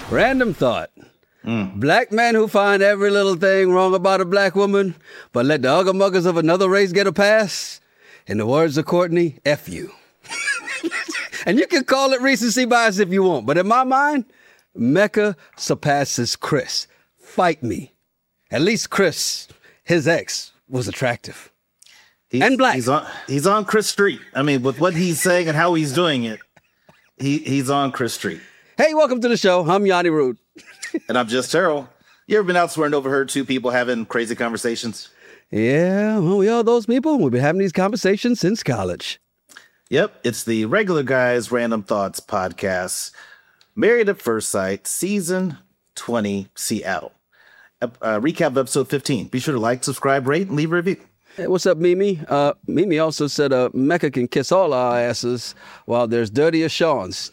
Random thought. Black men who find every little thing wrong about a black woman, but let the ugga-muggers of another race get a pass. In the words of Courtney, F you. And you can call it recency bias if you want, but in my mind, Mecca surpasses Chris. Fight me. At least Chris, his ex, was attractive. And black. He's on Chris Street. I mean, with what he's saying and how he's doing it, he's on Chris Street. Hey, welcome to the show. I'm Yanni Rude. And I'm just Terrell. You ever been elsewhere and overheard two people having crazy conversations? Yeah, well, we are those people. We've been having these conversations since college. Yep, it's the Regular Guys Random Thoughts podcast. Married at First Sight, Season 20, Seattle. Recap of episode 15. Be sure to like, subscribe, rate, and leave a review. Hey, what's up, Mimi? Mimi also said Mecca can kiss all our asses while there's dirtier Sean's.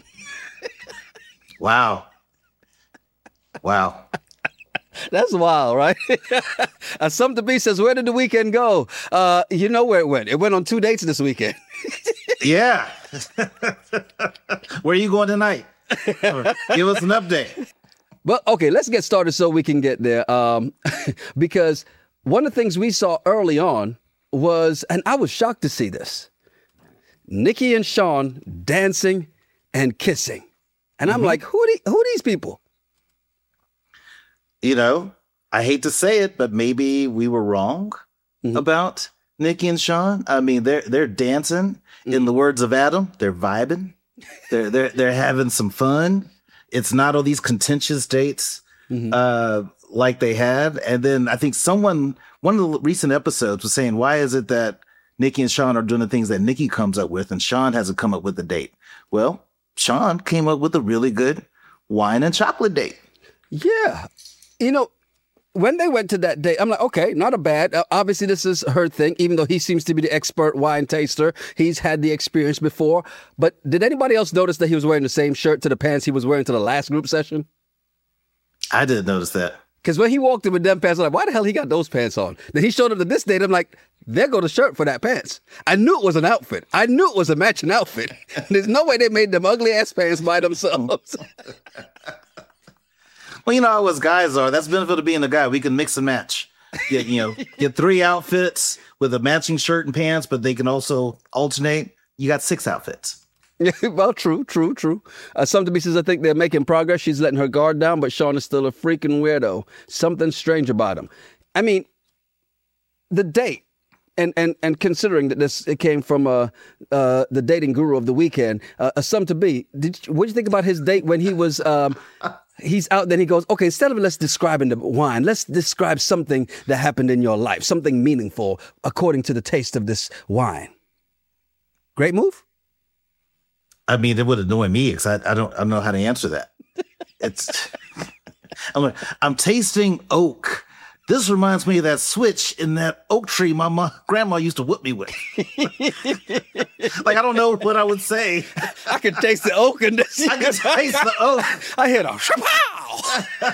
Wow. That's wild, right? Something B says, where did the weekend go? You know where it went. It went on 2 dates this weekend. Yeah. Where are you going tonight? Give us an update. But, okay, let's get started so we can get there. Because one of the things we saw early on was, and I was shocked to see this, Nikki and Sean dancing and kissing. And I'm like, who are these people? You know, I hate to say it, but maybe we were wrong about Nikki and Sean. I mean, they're dancing. In the words of Adam, they're vibing. They're having some fun. It's not all these contentious dates like they had. And then I think one of the recent episodes was saying, why is it that Nikki and Sean are doing the things that Nikki comes up with and Sean hasn't come up with a date? Well, Sean came up with a really good wine and chocolate date. Yeah. You know, when they went to that date, I'm like, okay, not a bad. Obviously, this is her thing, even though he seems to be the expert wine taster. He's had the experience before. But did anybody else notice that he was wearing the same shirt to the pants he was wearing to the last group session? I didn't notice that. Because when he walked in with them pants, I'm like, why the hell he got those pants on? Then he showed up to this date. I'm like, there go the shirt for that pants. I knew it was an outfit. I knew it was a matching outfit. There's no way they made them ugly ass pants by themselves. Well, you know how us guys are. That's the benefit of being a guy. We can mix and match. Get 3 outfits with a matching shirt and pants, but they can also alternate. You got 6 outfits. Yeah, well, true. Something B says, I think they're making progress. She's letting her guard down, but Sean is still a freaking weirdo. Something strange about him. I mean, the date, and considering that it came from the dating guru of the weekend, something B, what did you think about his date when he was... He's out, then he goes, okay, instead of let's describing the wine, let's describe something that happened in your life, something meaningful according to the taste of this wine. Great move? I mean, it would annoy me because I don't know how to answer that. I'm tasting oak. This reminds me of that switch in that oak tree my grandma used to whip me with. Like, I don't know what I would say. I can taste the oak in this. I can taste the oak. I hear a shapow.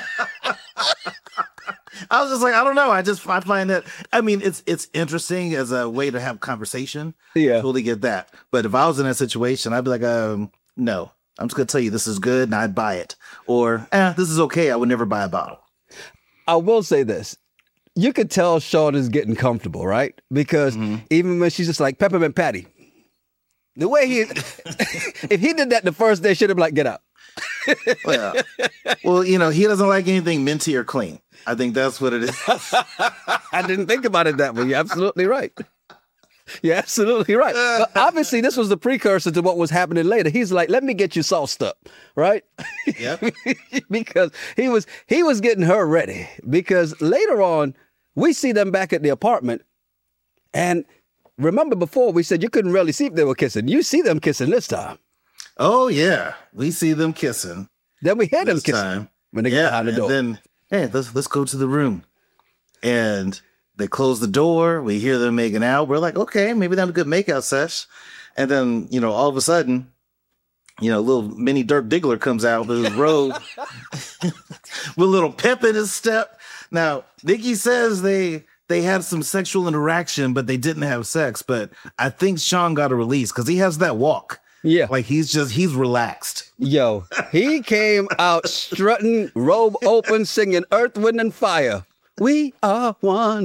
I was just like, I don't know. I find that, I mean, it's interesting as a way to have conversation. Yeah. Totally get that. But if I was in that situation, I'd be like, no, I'm just going to tell you this is good and I'd buy it. Or, this is okay. I would never buy a bottle. I will say this. You could tell Sean is getting comfortable, right? Because even when she's just like, peppermint patty. The way if he did that the first day, should have been like, get out. Well, he doesn't like anything minty or clean. I think that's what it is. I didn't think about it that way. You're absolutely right. You're absolutely right. But obviously, this was the precursor to what was happening later. He's like, let me get you sauced up, right? Yep. Because he was getting her ready. Because later on, we see them back at the apartment. And remember before, we said you couldn't really see if they were kissing. You see them kissing this time. Oh, yeah. We see them kissing. Then we hear them kissing time. when they get behind the door. Then, hey, let's go to the room. And they close the door. We hear them making out. We're like, okay, maybe that's a good makeout sesh. And then, all of a sudden, little mini Dirk Diggler comes out with his robe with a little pep in his step. Now, Nikki says they had some sexual interaction, but they didn't have sex. But I think Sean got a release because he has that walk. Yeah. Like he's relaxed. Yo, he came out strutting, robe open, singing Earth, Wind, and Fire. We are one.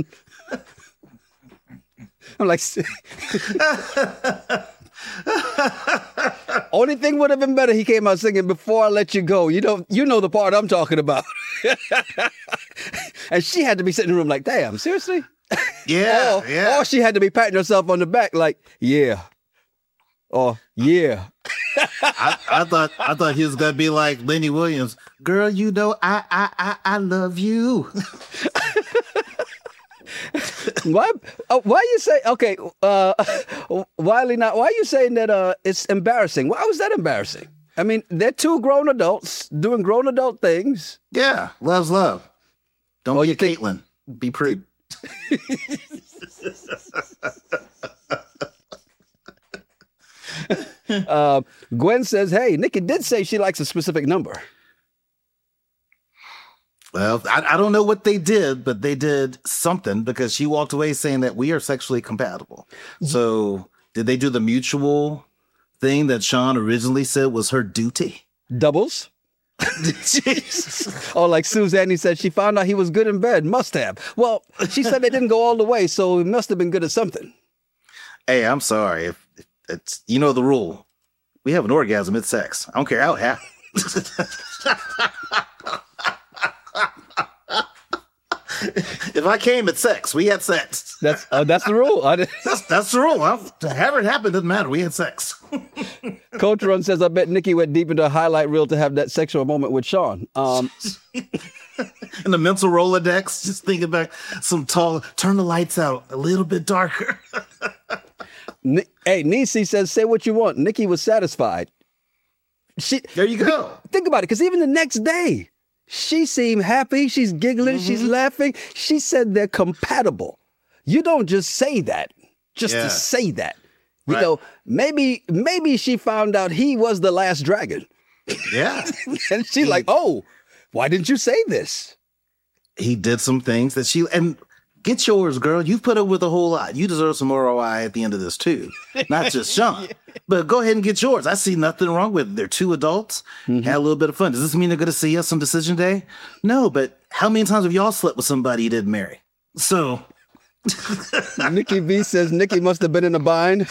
I'm like, only thing would have been better, he came out singing Before I Let You Go. You know the part I'm talking about. And she had to be sitting in the room like, damn, seriously? Yeah, Or she had to be patting herself on the back like, yeah. Or, yeah. I thought he was gonna be like Lenny Williams. Girl, you know I love you. Why you say, okay, Wiley, now, why are you saying that it's embarrassing? Why was that embarrassing? I mean, they're two grown adults doing grown adult things. Yeah, love's love. Don't be a Caitlyn. Be pretty. Gwen says, hey, Nikki did say she likes a specific number. Well, I don't know what they did, but they did something because she walked away saying that we are sexually compatible. So did they do the mutual thing that Sean originally said was her duty? Doubles? Oh, like Suzanne said, she found out he was good in bed. Must have. Well, she said they didn't go all the way, so he must have been good at something. Hey, I'm sorry. If it's, you know the rule. We have an orgasm, it's sex. I don't care how it happens. If I came at sex, we had sex. That's the rule. That's the rule. However it happened, doesn't matter. We had sex. Coach Run says, I bet Nikki went deep into a highlight reel to have that sexual moment with Sean. In the mental Rolodex, just thinking back, turn the lights out a little bit darker. Hey, Nisi says, say what you want. Nikki was satisfied. There you go. Think about it, because even the next day, she seemed happy. She's giggling. She's laughing. She said they're compatible. You don't just say that to say that. You know, maybe she found out he was the last dragon. Yeah. And she's like, oh, why didn't you say this? He did some things that and get yours, girl. You've put up with a whole lot. You deserve some ROI at the end of this, too. Not just Sean. But go ahead and get yours. I see nothing wrong with it. They're two adults. Had a little bit of fun. Does this mean they're going to see us on decision day? No, but how many times have y'all slept with somebody you didn't marry? So. Nikki V says Nikki must have been in a bind.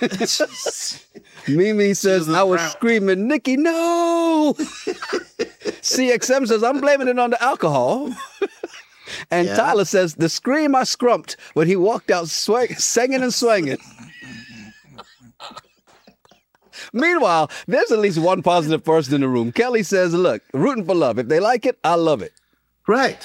Mimi says, I was screaming, Nikki, no. CXM says, I'm blaming it on the alcohol. And Tyler says, the scream I scrumped when he walked out singing and swinging. Meanwhile, there's at least one positive person in the room. Kelly says, look, rooting for love. If they like it, I love it. Right.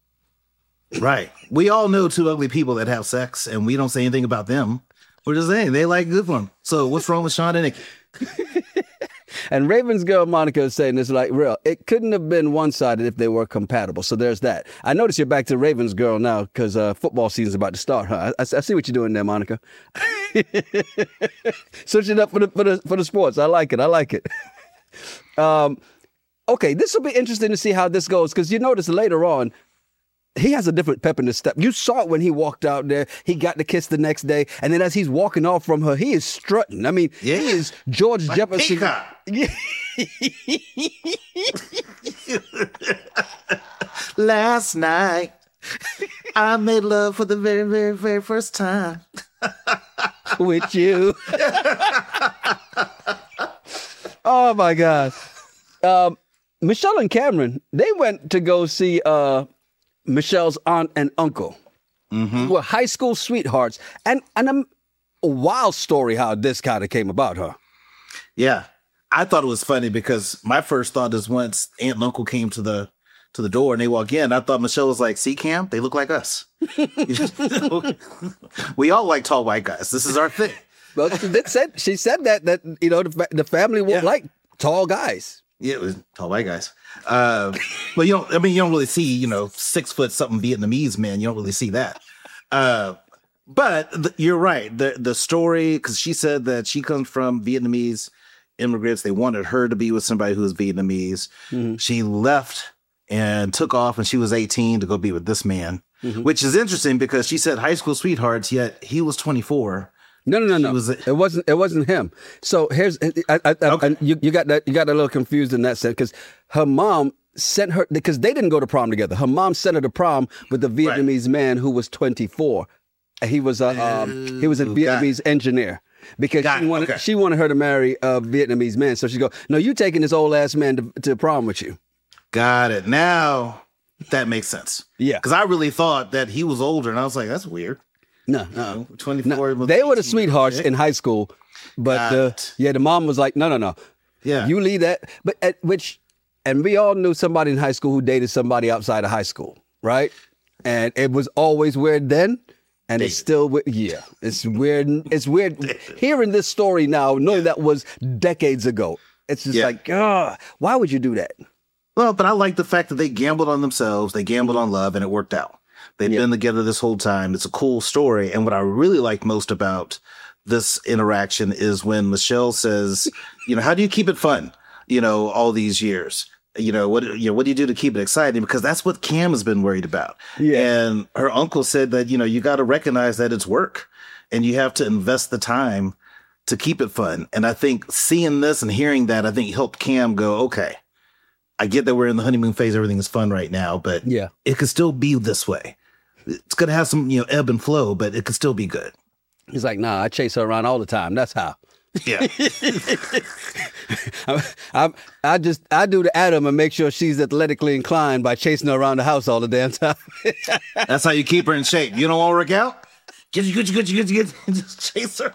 We all know two ugly people that have sex, and we don't say anything about them. We're just saying they like good for them. So what's wrong with Sean and Nikki? And Raven's girl Monica is saying this like real. It couldn't have been one-sided if they were compatible. So there's that. I notice you're back to Raven's girl now because football season's about to start, huh? I see what you're doing there, Monica. Switching up for the sports. I like it. Okay, this will be interesting to see how this goes because you notice later on, he has a different pep in his step. You saw it when he walked out there. He got the kiss the next day. And then as he's walking off from her, he is strutting. I mean, he is George Jefferson. Last night, I made love for the very, very, very first time. With you. Oh, my God. Michelle and Cameron, they went to go see Michelle's aunt and uncle, who were high school sweethearts. And a wild story how this kind of came about, huh? Yeah. I thought it was funny because my first thought is once aunt and uncle came to the door and they walk in, I thought Michelle was like, see, Cam, they look like us. We all like tall white guys. This is our thing. Well, she said that you know, the family won't like tall guys. Yeah, it was tall white guys. But you don't really see, 6 foot something Vietnamese men. You don't really see that. But you're right. The story, because she said that she comes from Vietnamese immigrants. They wanted her to be with somebody who was Vietnamese. Mm-hmm. She left and took off when she was 18 to go be with this man, which is interesting because she said high school sweethearts, yet he was 24 No. was- It wasn't him. So here's Okay. you got that a little confused in that sense because her mom sent her because they didn't go to prom together. Her mom sent her to prom with a Vietnamese man who was 24. He was a Vietnamese engineer because she wanted her to marry a Vietnamese man. So she go, no, you taking this old ass man to prom with you. Got it. Now that makes sense. Yeah. Because I really thought that he was older, and I was like, that's weird. No. 24. No. They were the sweethearts in high school, but the mom was like, no. Yeah. You leave that. But and we all knew somebody in high school who dated somebody outside of high school, right? And it was always weird then, and it's still weird. Yeah, it's weird. It's weird hearing this story now, knowing that was decades ago. It's just like, why would you do that? Well, but I like the fact that they gambled on themselves, they gambled on love, and it worked out. They've been together this whole time. It's a cool story. And what I really like most about this interaction is when Michelle says, how do you keep it fun, all these years? What do you do to keep it exciting? Because that's what Cam has been worried about. Yeah. And her uncle said that, you got to recognize that it's work and you have to invest the time to keep it fun. And I think seeing this and hearing that, I think helped Cam go, okay, I get that we're in the honeymoon phase. Everything is fun right now, but it could still be this way. It's going to have some, ebb and flow, but it could still be good. He's like, nah, I chase her around all the time. That's how. Yeah. I do the Adam and make sure she's athletically inclined by chasing her around the house all the damn time. That's how you keep her in shape. You don't want to work out? Get. Just chase her.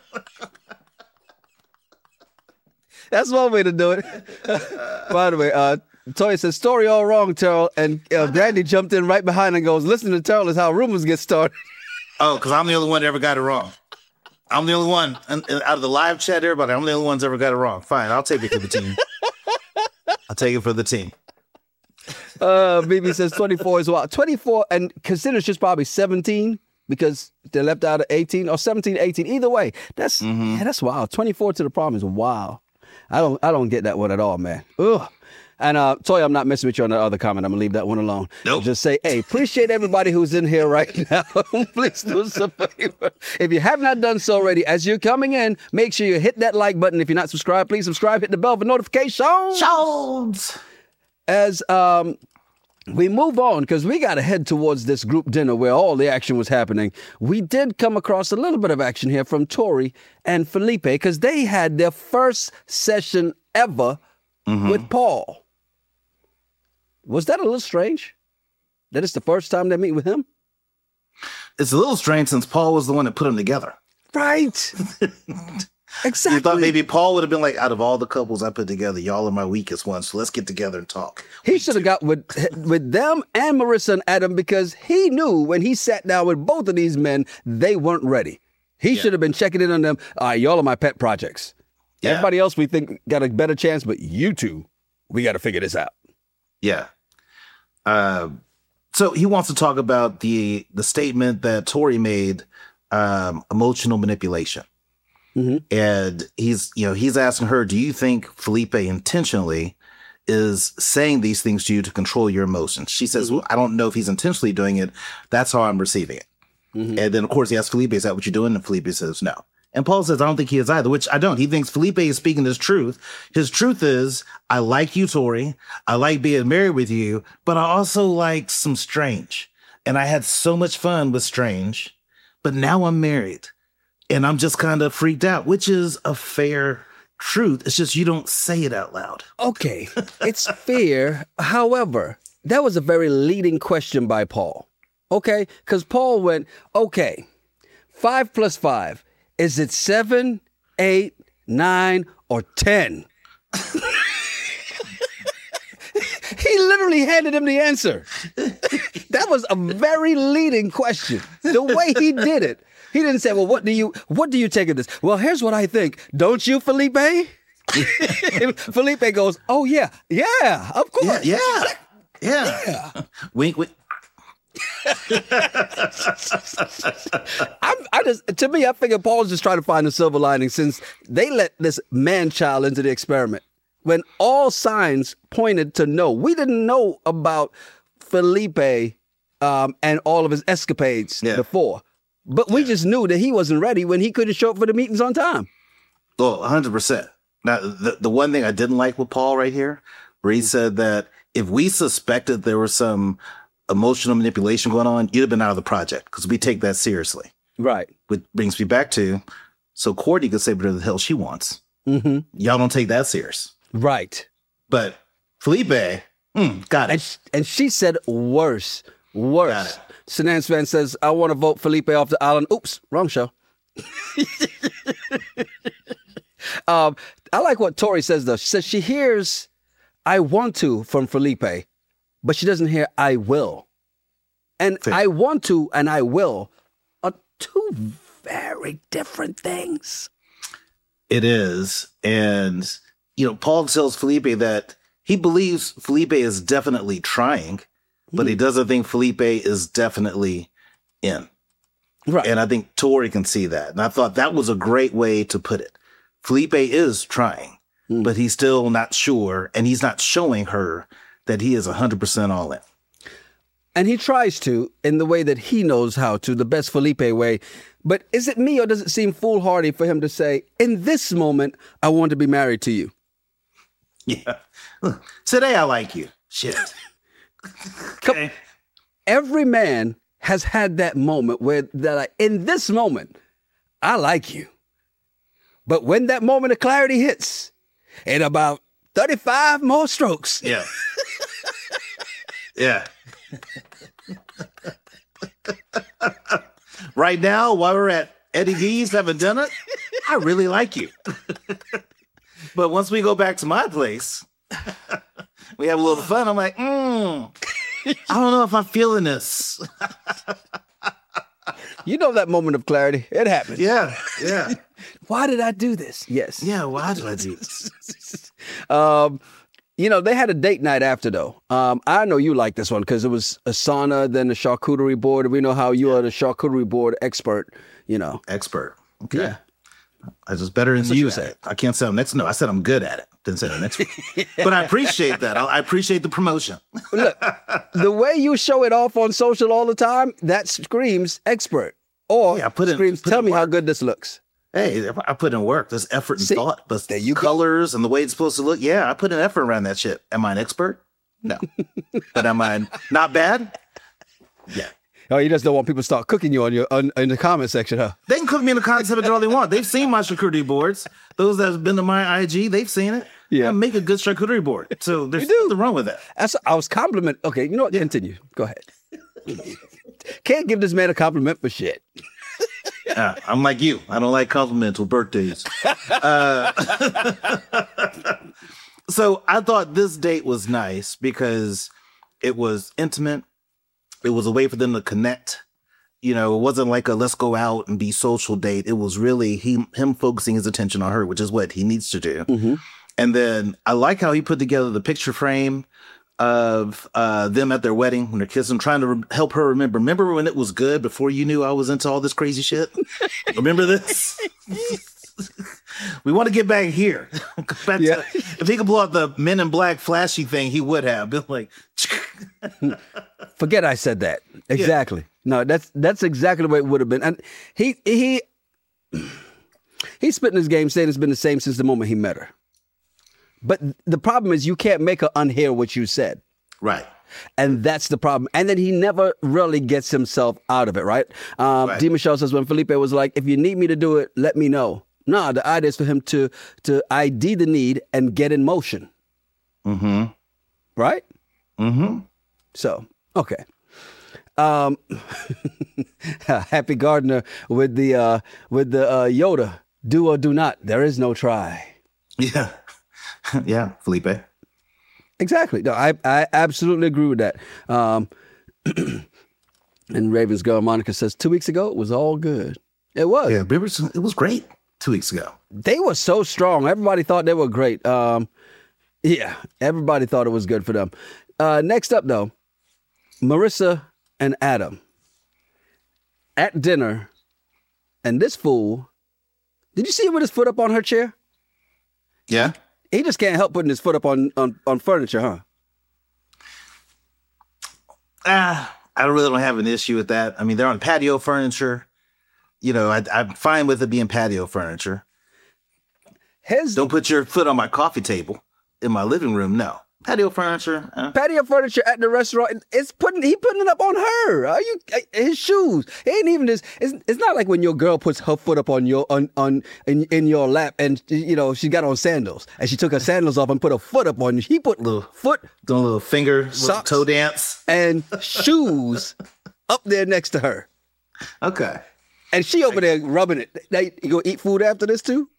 That's one way to do it. By the way, Toya says, story all wrong, Terrell. And Brandy jumped in right behind and goes, listen to Terrell is how rumors get started. Oh, because I'm the only one that ever got it wrong. I'm the only one. And out of the live chat, everybody, I'm the only one that's ever got it wrong. Fine, I'll take it for the team. I'll take it for the team. BB says 24 is wild. 24, and consider she's probably 17 because they left out of 18 or 17, 18. Either way, that's wild. 24 to the prom is wild. I don't get that one at all, man. Ugh. And Toya, I'm not messing with you on the other comment. I'm gonna leave that one alone. Nope. Just say, hey, appreciate everybody who's in here right now. Please do us a favor. If you have not done so already, as you're coming in, make sure you hit that like button. If you're not subscribed, please subscribe. Hit the bell for notifications. As we move on, because we got to head towards this group dinner where all the action was happening. We did come across a little bit of action here from Tori and Felipe because they had their first session ever with Paul. Was that a little strange? That it's the first time they meet with him? It's a little strange since Paul was the one that put them together. Right. Exactly. You thought maybe Paul would have been like, out of all the couples I put together, y'all are my weakest ones, so let's get together and talk. He should have got with them and Marissa and Adam because he knew when he sat down with both of these men, they weren't ready. He should have been checking in on them. All right, y'all are my pet projects. Yeah. Everybody else we think got a better chance, but you two, we got to figure this out. Yeah. So he wants to talk about the statement that Tori made, emotional manipulation. And he's asking her, do you think Felipe intentionally is saying these things to you to control your emotions? She says, well, I don't know if he's intentionally doing it. That's how I'm receiving it. And then, of course, he asks Felipe, is that what you're doing? And Felipe says, no. And Paul says, I don't think he is either, which I don't. He thinks Felipe is speaking his truth. His truth is, I like you, Tori. I like being married with you, but I also like some Strange. And I had so much fun with Strange, but now I'm married and I'm just kind of freaked out, which is a fair truth. It's just you don't say it out loud. Okay, it's fair. However, that was a very leading question by Paul. Okay, because Paul went, okay, 5 plus 5. Is it 7, 8, 9, or 10? He literally handed him the answer. That was a very leading question. The way he did it. He didn't say, well, what do you take of this? Well, here's what I think. Don't you, Felipe? Felipe goes, oh, yeah, of course. Yeah. Wink, wink. To me, I figure Paul's just trying to find a silver lining since they let this man-child into the experiment when all signs pointed to no. We didn't know about Felipe and all of his escapades before. But we just knew that he wasn't ready when he couldn't show up for the meetings on time. Oh, 100%. Now, the one thing I didn't like with Paul right here, where he said that if we suspected there was some emotional manipulation going on, you'd have been out of the project because we take that seriously. Right. Which brings me back to, so Courtney could say whatever the hell she wants. Mm-hmm. Y'all don't take that serious. Right. But Felipe, got it. And she said worse. Sanan Svan says, I want to vote Felipe off the island. Oops, wrong show. I like what Tori says, though. She says she hears I want to from Felipe, but she doesn't hear I will. And Fair. I want to and I will are two very different things. It is. And, Paul tells Felipe that he believes Felipe is definitely trying, but he doesn't think Felipe is definitely in. Right. And I think Tori can see that. And I thought that was a great way to put it. Felipe is trying, but he's still not sure. And he's not showing her that he is 100% all in. And he tries to in the way that he knows how to, the best Felipe way. But is it me or does it seem foolhardy for him to say, in this moment, I want to be married to you? Yeah. Today I like you. Shit. Okay. Every man has had that moment where in this moment, I like you. But when that moment of clarity hits, in about 35 more strokes. Yeah. Yeah. Right now, while we're at Eddie V's having dinner, I really like you. But once we go back to my place, we have a little fun. I'm like, I don't know if I'm feeling this. You know that moment of clarity. It happened. Yeah. Why did I do this? Yes. Yeah, why did I do this? They had a date night after, though. I know you like this one because it was a sauna, then the charcuterie board. We know how you are the charcuterie board expert, Expert. Okay. Yeah. I was better than you said. I can't say I'm next. No, I said I'm good at it. Didn't say I'm next. But I appreciate that. I appreciate the promotion. Look, the way you show it off on social all the time, that screams expert. Or screams, tell me how good this looks. Hey, I put in work. There's effort and thought. But there you colors and the way it's supposed to look. Yeah, I put in effort around that shit. Am I an expert? No. But am I not bad? Yeah. Oh, you just don't want people to start cooking you in the comment section, huh? They can cook me in the comment section all they want. They've seen my charcuterie boards. Those that have been to my IG, they've seen it. Yeah. I make a good charcuterie board. So there's nothing wrong with that. I was complimenting. Okay, you know what? Continue. Go ahead. Can't give this man a compliment for shit. I'm like you. I don't like compliments with birthdays. So I thought this date was nice because it was intimate. It was a way for them to connect. It wasn't like a let's go out and be social date. It was really him focusing his attention on her, which is what he needs to do. Mm-hmm. And then I like how he put together the picture frame of them at their wedding when they're kissing, trying to help her remember. Remember when it was good before you knew I was into all this crazy shit? Remember this? We want to get back here. If he could blow out the Men in Black flashy thing, he would have been like. Forget I said that. Exactly. Yeah. No, that's exactly the way it would have been. And he's spitting his game, saying it's been the same since the moment he met her. But the problem is you can't make her unhear what you said. Right. And that's the problem. And then he never really gets himself out of it, right? Right. D. Michelle says when Felipe was like, if you need me to do it, let me know. No, the idea is for him to ID the need and get in motion. Mm-hmm. Right? Mm-hmm. So, okay. Happy Gardner with the Yoda. Do or do not. There is no try. Yeah. Yeah, Felipe. Exactly. No, I absolutely agree with that. And Ravens girl Monica says 2 weeks ago it was all good. It was. Yeah, it was great 2 weeks ago. They were so strong. Everybody thought they were great. Yeah, everybody thought it was good for them. Next up, though, Marissa and Adam at dinner, and this fool. Did you see him with his foot up on her chair? Yeah. He just can't help putting his foot up on furniture, huh? I really don't have an issue with that. I mean, they're on patio furniture. I'm fine with it being patio furniture. His Don't put your foot on my coffee table in my living room. No. Patio furniture. patio furniture at the restaurant, he putting it up on her. Are you his shoes? It ain't even this. It's not like when your girl puts her foot up on your in your lap, and she got on sandals, and she took her sandals off and put her foot up on you. He put little foot, Doing a little finger Socks. toe dance. and shoes up there next to her, Okay. and she over there rubbing it. Now, you gonna eat food after this too?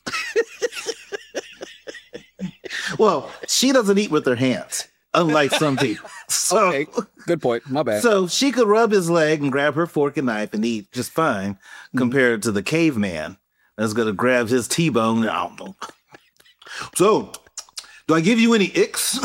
Well, she doesn't eat with her hands, unlike some people. So, Okay, good point. My bad. so she could rub his leg and grab her fork and knife and eat just fine, compared to the caveman that's going to grab his T-bone. I don't know. So, do I give you any icks?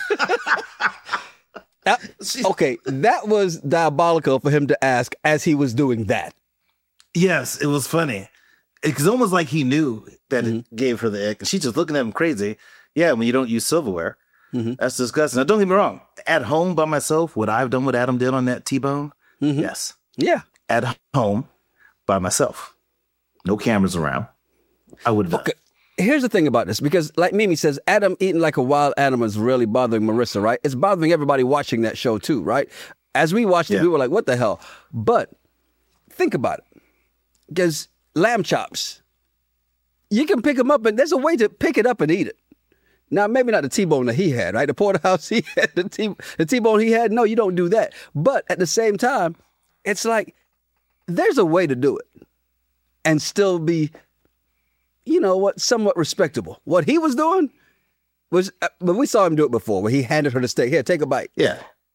Okay, that was diabolical for him to ask as he was doing that. Yes, it was funny. It's almost like he knew that it gave her the ick, and she's just looking at him crazy. Yeah, when you don't use silverware, that's disgusting. Now, don't get me wrong. At home by myself, would I have done what Adam did on that T-bone? Yes. Yeah. At home by myself, no cameras around, I would have done. Okay. Here's the thing about this, because like Mimi says, Adam eating like a wild animal is really bothering Marissa, right? It's bothering everybody watching that show too, right? As we watched it, Yeah. we were like, what the hell? But think about it. Because lamb chops, you can pick them up, and there's a way to pick it up and eat it. Now, maybe not the T-bone that he had, right? The porterhouse he had, the T-bone he had. No, you don't do that. But at the same time, it's like there's a way to do it and still be, somewhat respectable. What he was doing was, but we saw him do it before, where he handed her the steak. Here, take a bite. Yeah.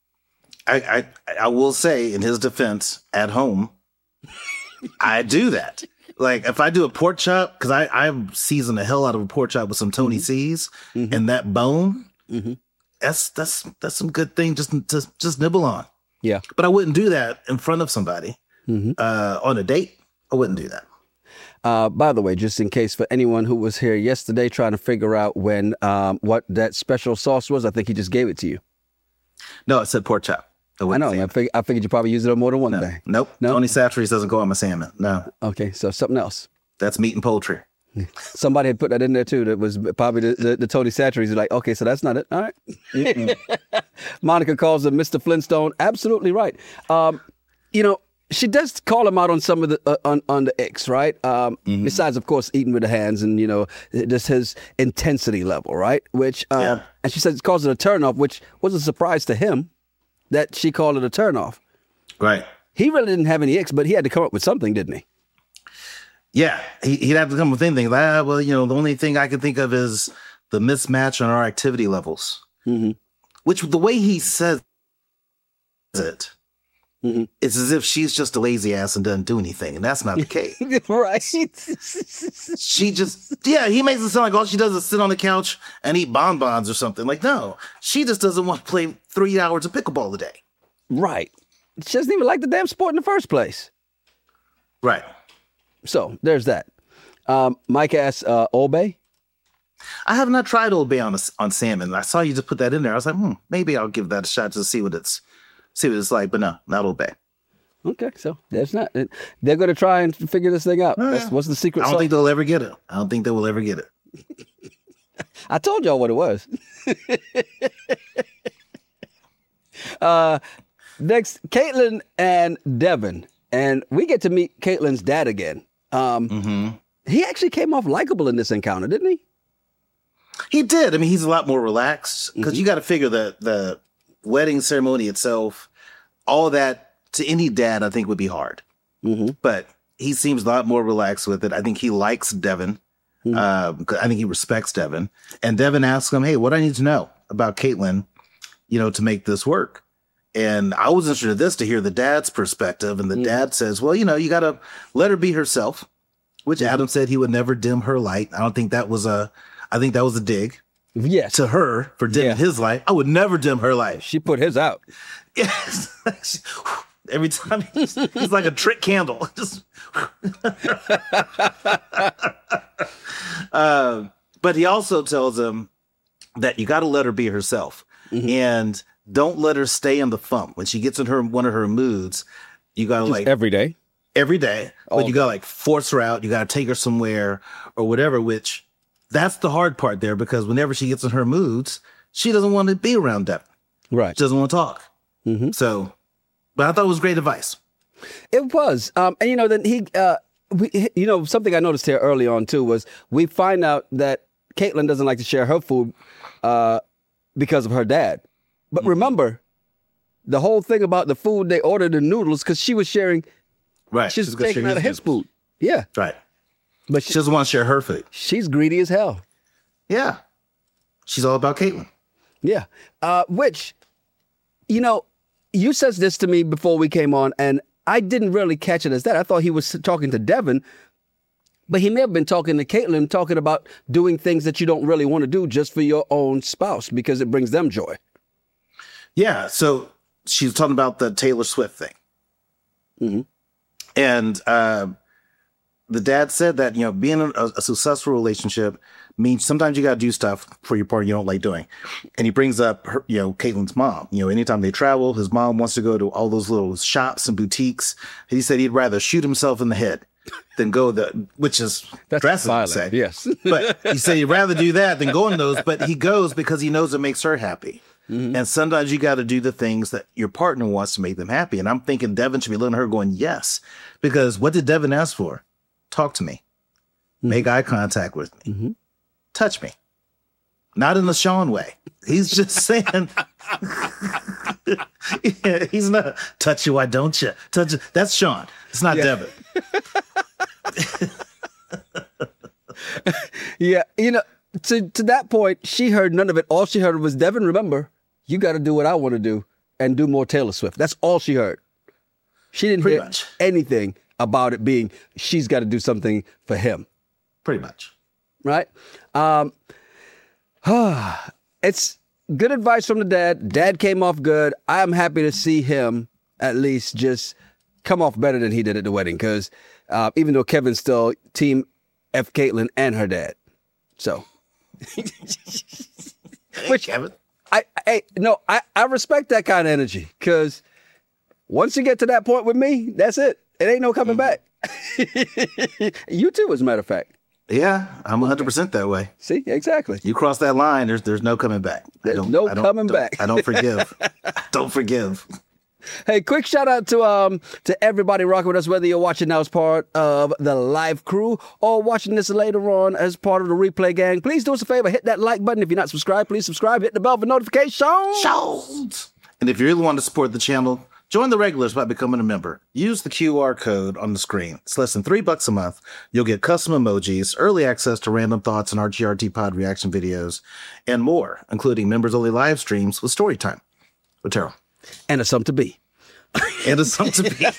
I will say, in his defense, at home, I do that. Like, if I do a pork chop, because I season the hell out of a pork chop with some Tony C's, and that bone, that's some good thing just nibble on. Yeah. But I wouldn't do that in front of somebody on a date. I wouldn't do that. By the way, just in case for anyone who was here yesterday trying to figure out when what that special sauce was, I think he just gave it to you. No, it said pork chop. I know. I figured you probably used it on more than one thing. Nope. No? Tony Satcheries doesn't go on my salmon. No. Okay, so something else. That's meat and poultry. Somebody had put that in there too. That was probably the Tony Satcheries. Like, okay, so that's not it. All right. Monica calls him Mr. Flintstone. Absolutely right. She does call him out on some of the on the X, right? Besides, of course, eating with the hands and just his intensity level, right? Which and she says it calls it a turnoff, which was a surprise to him that she called it a turnoff. Right. He really didn't have any X, but he had to come up with something, didn't he? Yeah, he'd have to come with anything. Well, the only thing I can think of is the mismatch on our activity levels. Which, the way he says it, it's as if she's just a lazy ass and doesn't do anything, and that's not the case. Right. She just, he makes it sound like all she does is sit on the couch and eat bonbons or something. Like, no, she just doesn't want to play 3 hours of pickleball a day. Right. She doesn't even like the damn sport in the first place. Right. So there's that. Mike asks, Old Bay? I have not tried Old Bay on salmon. I saw you just put that in there. I was like, maybe I'll give that a shot to see what it's like. But no, not Old Bay. Okay, so there's not. They're going to try and figure this thing out. What's the secret I don't sauce? think they'll ever get it. I don't think they will ever get it. I told y'all what it was. Next, Caitlin and Devin. And we get to meet Caitlin's dad again. He actually came off likable in this encounter, didn't he? He did. I mean, he's a lot more relaxed because you got to figure that the wedding ceremony itself, all that to any dad, I think would be hard. But he seems a lot more relaxed with it. I think he likes Devin. I think he respects Devin. And Devin asks him, hey, what do I need to know about Caitlin, to make this work? And I was interested in this to hear the dad's perspective. And the dad says, well, you got to let her be herself, which Adam said he would never dim her light. I think that was a dig. Yes. To her for dimming his light. I would never dim her light. She put his out. Yes. Every time he's like a trick candle. Just but he also tells him that you got to let her be herself. And don't let her stay in the funk. When she gets in one of her moods, you got to Every day. every day, but you got to like force her out. You got to take her somewhere or whatever, which that's the hard part there, because whenever she gets in her moods, she doesn't want to be around Devin. Right. She doesn't want to talk. Mm-hmm. So, but I thought it was great advice. It was. And, then something I noticed here early on, too, was we find out that Caitlyn doesn't like to share her food because of her dad. But remember, the whole thing about the food they ordered, the noodles, because she was sharing. Right. She's taking out of his food. Yeah. Right. But she doesn't want to share her food. She's greedy as hell. Yeah. She's all about Caitlyn. Yeah. Which, you said this to me before we came on, and I didn't really catch it as that. I thought he was talking to Devin, but he may have been talking to Caitlyn, talking about doing things that you don't really want to do just for your own spouse because it brings them joy. Yeah. So she's talking about the Taylor Swift thing. Mm-hmm. And the dad said that, being in a successful relationship means sometimes you got to do stuff for your partner you don't like doing. And he brings up her, Caitlyn's mom. Anytime they travel, his mom wants to go to all those little shops and boutiques. He said he'd rather shoot himself in the head than go which is drastic to say. Yes. But he said he'd rather do that than go in those. But he goes because he knows it makes her happy. Mm-hmm. And sometimes you got to do the things that your partner wants to make them happy. And I'm thinking Devin should be letting her going, yes. Because what did Devin ask for? Talk to me. Mm-hmm. Make eye contact with me. Mm-hmm. Touch me. Not in the Sean way. He's just saying, he's not, touch you, why don't you? Touch you. That's Sean. It's not Devin. Yeah. To that point, she heard none of it. All she heard was, Devin, remember, you got to do what I want to do and do more Taylor Swift. That's all she heard. She didn't hear anything about it being she's got to do something for him. Pretty much. Right? It's good advice from the dad. Dad came off good. I'm happy to see him at least just come off better than he did at the wedding, because even though Kevin's still team F Caitlyn and her dad. So. Which Kevin? I respect that kind of energy, because once you get to that point with me, that's it. It ain't no coming back. You too, as a matter of fact. Yeah, I'm 100% that way. See, exactly. You cross that line, there's no coming back. No coming back. I don't forgive. Don't forgive. Hey, quick shout out to everybody rocking with us, whether you're watching now as part of the live crew or watching this later on as part of the replay gang. Please do us a favor, hit that like button. If you're not subscribed, please subscribe. Hit the bell for notifications. And if you really want to support the channel, join the regulars by becoming a member. Use the QR code on the screen. It's less than $3 a month. You'll get custom emojis, early access to random thoughts and RGRT pod reaction videos, and more, including members-only live streams with story time with Terrell. And a something to be. And a something to be.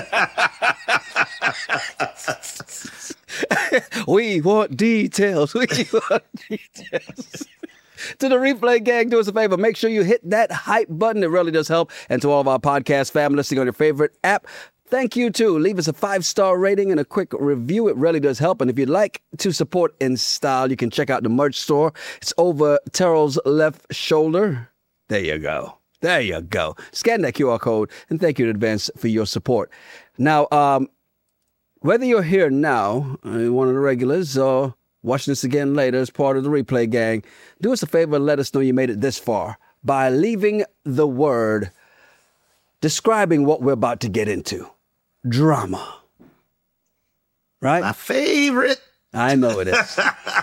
We want details. We want details. To the replay gang, do us a favor. Make sure you hit that hype button. It really does help. And to all of our podcast fam listening on your favorite app, thank you too. Leave us a 5-star rating and a quick review. It really does help. And if you'd like to support in style, you can check out the merch store. It's over Terrell's left shoulder. There you go. There you go. Scan that QR code, and thank you in advance for your support. Now, whether you're here now, one of the regulars, or watching this again later as part of the replay gang, do us a favor and let us know you made it this far by leaving the word describing what we're about to get into. Drama. Right? My favorite. I know it is.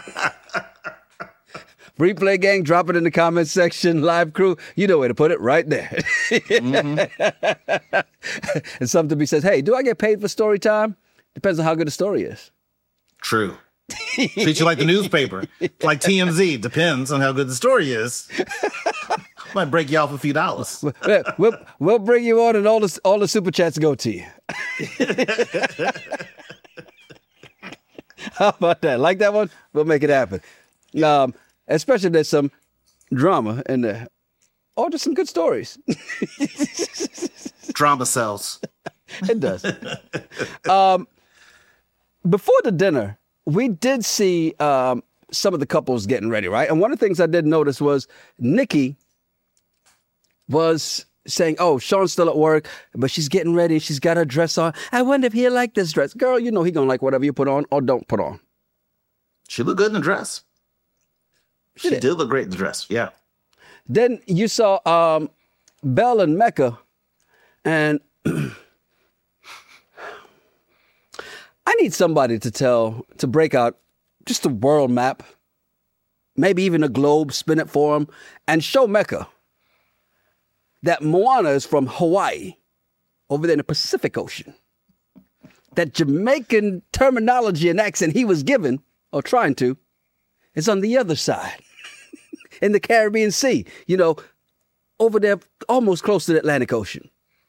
Replay gang, drop it in the comments section. Live crew, you know where to put it, right there. Mm-hmm. And something to be says, hey, do I get paid for story time? Depends on how good the story is. True. Treat you like the newspaper, like TMZ. Depends on how good the story is. Might break you off a few dollars. We'll bring you on, and all the super chats go to you. How about that? Like that one? We'll make it happen. Especially if there's some drama in there, or just some good stories. Drama sells. It does. Before the dinner, we did see some of the couples getting ready, right? And one of the things I did notice was Nikki was saying, oh, Sean's still at work, but she's getting ready. She's got her dress on. I wonder if he'll like this dress. Girl, you know he gonna like whatever you put on or don't put on. She looked good in the dress. She Shit. did look great in the dress. Yeah. Then you saw Belle and Mecca, and I need somebody to break out just a world map, maybe even a globe, spin it for him, and show Mecca that Moana is from Hawaii, over there in the Pacific Ocean. That Jamaican terminology and accent he was given, or trying to, is on the other side, in the Caribbean Sea, you know, over there, almost close to the Atlantic Ocean.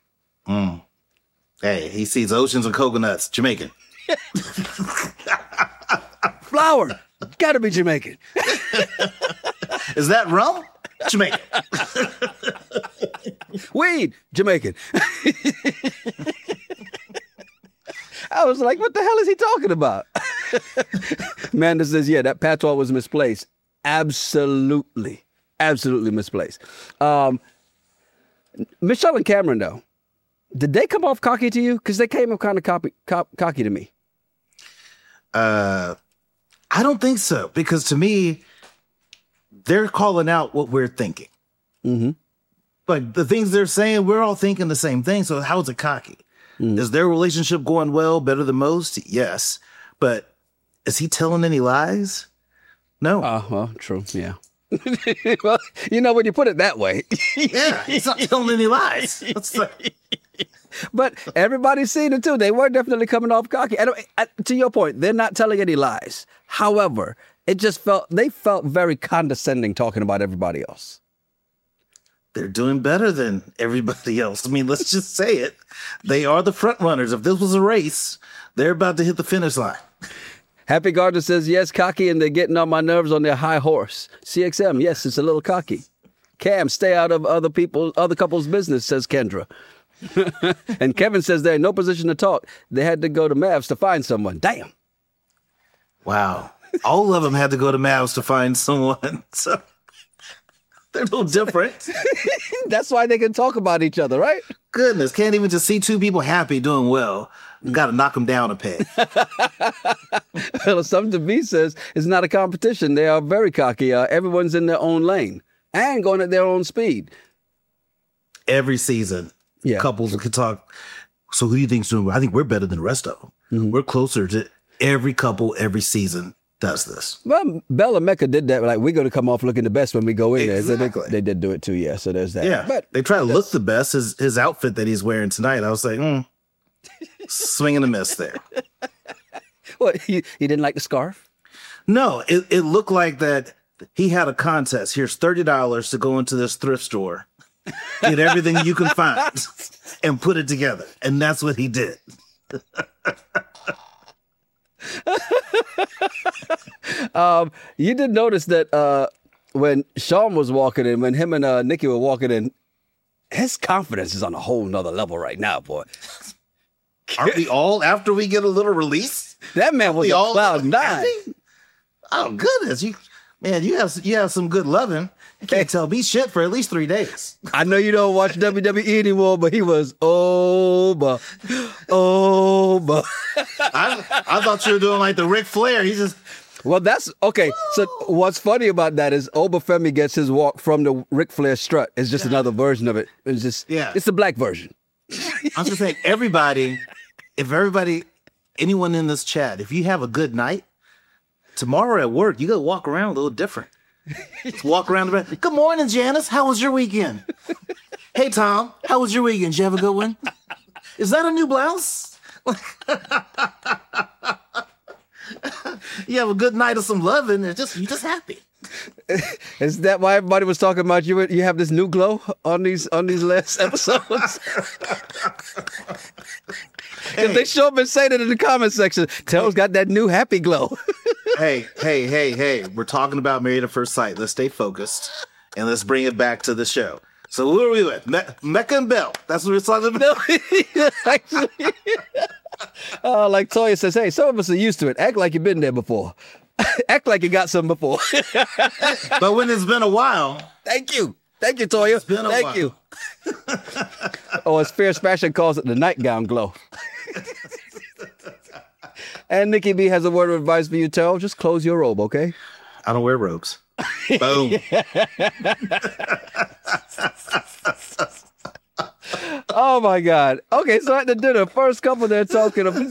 Hey, he sees oceans and coconuts. Jamaican. Flour, gotta be Jamaican. Is that rum? Jamaican. Weed, Jamaican. I was like, what the hell is he talking about? Amanda says, yeah, that patois was misplaced. Absolutely misplaced. Michelle and Cameron, though, did they come off cocky to you? Because they came off kind of cocky to me. I don't think so, because to me, they're calling out what we're thinking. Mm-hmm. Like the things they're saying, we're all thinking the same thing. So how is it cocky? Is their relationship going well, better than most? Yes. But is he telling any lies? No. Well, true. Yeah. Well, you know, when you put it that way. Yeah, he's not telling any lies. But everybody's seen it too. They were definitely coming off cocky. To your point, they're not telling any lies. However, they felt very condescending talking about everybody else. They're doing better than everybody else. I mean, let's just say it. They are the front runners. If this was a race, they're about to hit the finish line. Happy Gardner says, yes, cocky, and they're getting on my nerves on their high horse. CXM, yes, it's a little cocky. Cam, stay out of other couples' business, says Kendra. And Kevin says they're in no position to talk. They had to go to Mavs to find someone. Damn. Wow. All of them had to go to Mavs to find someone. So they're a little different. That's why they can talk about each other, right? Goodness, can't even just see two people happy doing well. Got to knock them down a peg. Well, something to be says it's not a competition. They are very cocky. Everyone's in their own lane and going at their own speed. Every season, couples can talk. So who do you think's doing well? I think we're better than the rest of them. Mm-hmm. We're closer to every couple every season does this. Well, Bella Mecca did that. Like, we're going to come off looking the best when we go in exactly. there. They did do it too, yeah. So there's that. Yeah, but they try to look the best. His outfit that he's wearing tonight, I was like, swing and a miss there. What, he didn't like the scarf? No, it looked like that he had a contest. Here's $30 to go into this thrift store, get everything you can find, and put it together. And that's what he did. You did notice that when Sean was walking in, when him and Nikki were walking in, his confidence is on a whole nother level right now, boy. Aren't we all, after we get a little release? That man was on cloud nine. Oh, goodness. You have some good loving. You can't tell me shit for at least 3 days. I know you don't watch WWE anymore, but he was over. I thought you were doing like the Ric Flair. He just... Well, that's okay. So what's funny about that is Obafemi gets his walk from the Ric Flair strut. It's just another version of it. It's just, it's the black version. I'm just saying, anyone in this chat, if you have a good night, tomorrow at work, you got to walk around a little different. Just walk around the bed. Good morning, Janice. How was your weekend? Hey, Tom. How was your weekend? Did you have a good one? Is that a new blouse? You have a good night of some loving, and you're just happy. Is that why everybody was talking about you? You have this new glow on these last episodes. Hey. They sure been saying it in the comment section. Tell's got that new happy glow. Hey. We're talking about Married at First Sight. Let's stay focused and let's bring it back to the show. So who are we with? Mecca and Belle. That's what we're talking about. Actually, like Toya says, hey, some of us are used to it. Act like you've been there before. Act like you got some before. But when it's been a while. Thank you, Toya. It's been a while. You. Or as Fierce Fashion calls it, the nightgown glow. And Nikki B has a word of advice for you, Terrell. Just close your robe, okay? I don't wear robes. Boom. Oh, my God. Okay, so at the dinner, first couple they're talking about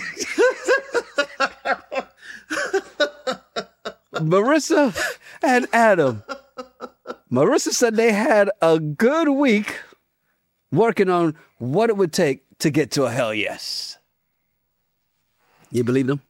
Marissa and Adam. Marissa said they had a good week working on what it would take to get to a hell yes. You believe them?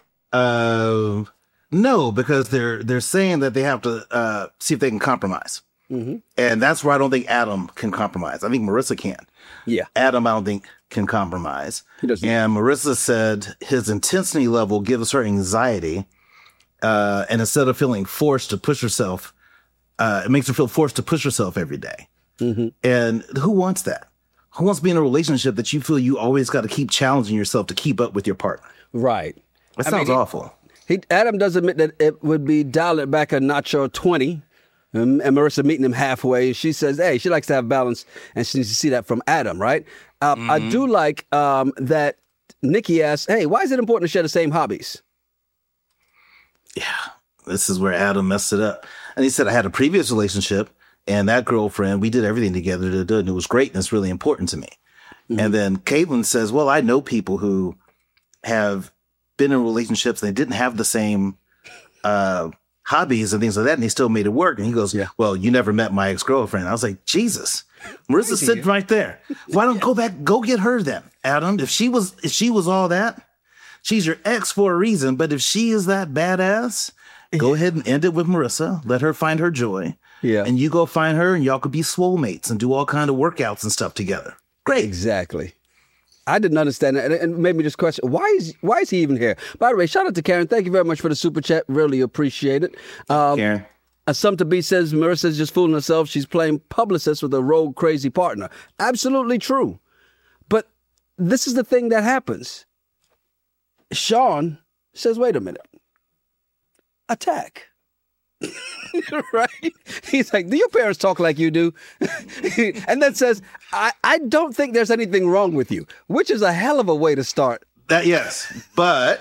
No, because they're saying that they have to see if they can compromise. Mm-hmm. And that's where I don't think Adam can compromise. I think Marissa can. Yeah. Adam, I don't think, can compromise. He doesn't. And Marissa said his intensity level gives her anxiety. And instead of feeling forced to push herself, it makes her feel forced to push herself every day. Mm-hmm. And who wants that? Who wants to be in a relationship that you feel you always got to keep challenging yourself to keep up with your partner? Right. That sounds awful. Adam does admit that it would be dial it back a notch or 20. And Marissa meeting him halfway. She says, hey, she likes to have balance, and she needs to see that from Adam, right? I do like that Nikki asked, hey, why is it important to share the same hobbies? Yeah, this is where Adam messed it up. And he said, I had a previous relationship, and that girlfriend, we did everything together, and it was great, and it's really important to me. Mm-hmm. And then Caitlin says, well, I know people who have been in relationships, they didn't have the same hobbies and things like that, and he still made it work. And he goes, well, you never met my ex-girlfriend. I was like, Jesus, Marissa's sitting right there. Why don't go get her then, Adam? If she was all that, she's your ex for a reason. But if she is that badass, go ahead and end it with Marissa. Let her find her joy. Yeah. And you go find her, and y'all could be swole mates and do all kind of workouts and stuff together. Great. Exactly. I didn't understand that, and it made me just question, why is he even here? By the way, shout out to Karen. Thank you very much for the super chat. Really appreciate it. Karen. Assumpta B says Marissa's just fooling herself. She's playing publicist with a rogue, crazy partner. Absolutely true. But this is the thing that happens. Sean says, wait a minute. Attack. Right? He's like, do your parents talk like you do? And then says, I don't think there's anything wrong with you, which is a hell of a way to start. That, yes, but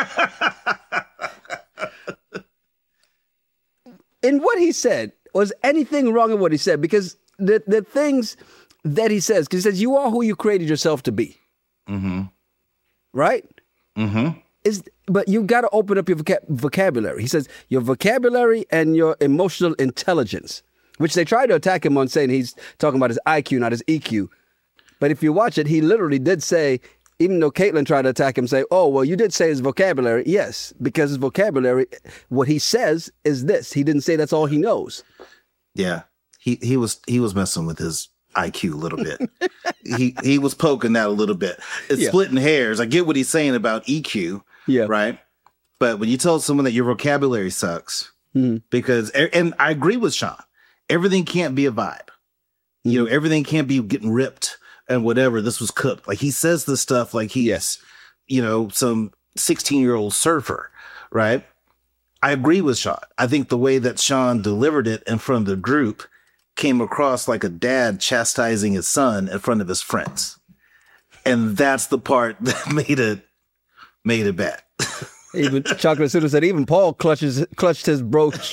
in what he said, was anything wrong in what he said? Because the things that he says, because he says, you are who you created yourself to be. Mm-hmm. Right? Mm-hmm. But you got to open up your vocabulary. He says your vocabulary and your emotional intelligence, which they tried to attack him on, saying he's talking about his IQ, not his EQ. But if you watch it, he literally did say, even though Caitlin tried to attack him, say, oh, well, you did say his vocabulary. Yes, because his vocabulary, what he says is this. He didn't say that's all he knows. Yeah, he was messing with his IQ a little bit. he was poking that a little bit. It's splitting hairs. I get what he's saying about EQ. Yeah. Right. But when you tell someone that your vocabulary sucks, because, and I agree with Sean, everything can't be a vibe. You know, everything can't be getting ripped and whatever. This was cooked. Like he says this stuff like he's, you know, some 16-year-old surfer. Right. I agree with Sean. I think the way that Sean delivered it in front of the group came across like a dad chastising his son in front of his friends. And that's the part that made it bad. Even Chocolate Suda said, even Paul clutched his brooch.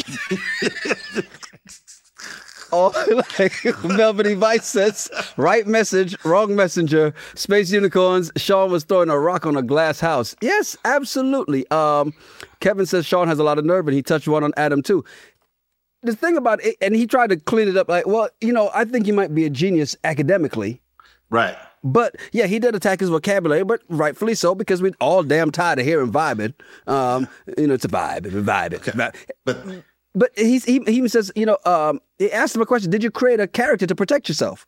Oh, like Velvety Vice says, right message, wrong messenger. Space Unicorns, Sean was throwing a rock on a glass house. Yes, absolutely. Kevin says Sean has a lot of nerve, and he touched one on Adam too. The thing about it, and he tried to clean it up like, well, you know, I think you might be a genius academically. Right. But yeah, he did attack his vocabulary, but rightfully so, because we're all damn tired of hearing vibing. You know, it's a vibe. Okay. But he even says, you know, he asked him a question. Did you create a character to protect yourself?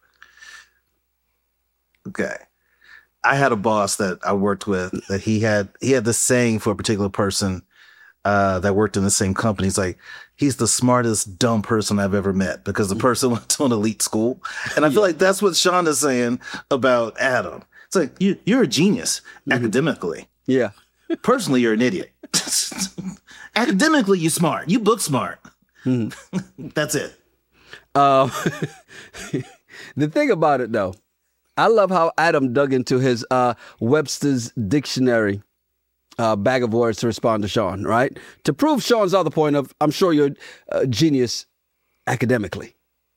Okay. I had a boss that I worked with that he had this saying for a particular person that worked in the same company. He's like, he's the smartest dumb person I've ever met, because the person went to an elite school. And I feel like that's what Sean is saying about Adam. It's like, you're a genius academically. Yeah. Personally, you're an idiot. Academically, you're smart. You book smart. That's it. The thing about it, though, I love how Adam dug into his Webster's Dictionary bag of words to respond to Sean, right? To prove Sean's other point of, I'm sure you're a genius academically.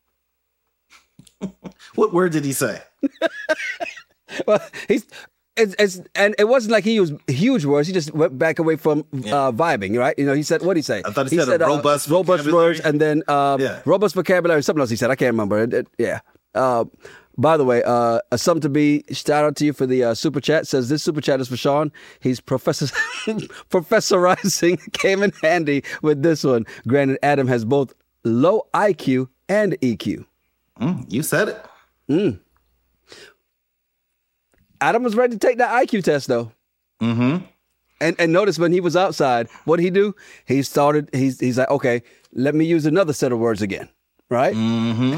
What word did he say? Well, and it wasn't like he used huge words. He just went back away from vibing, right? You know, he said, what did he say? I thought he said robust words, and then robust vocabulary, something else he said. I can't remember. By the way, something to be shout out to you for the super chat. Says this super chat is for Sean. He's professorizing came in handy with this one. Granted, Adam has both low IQ and EQ. You said it. Adam was ready to take that IQ test, though. Mm-hmm. And notice when he was outside, what did he do? He's like, okay, let me use another set of words again, right? Mm-hmm.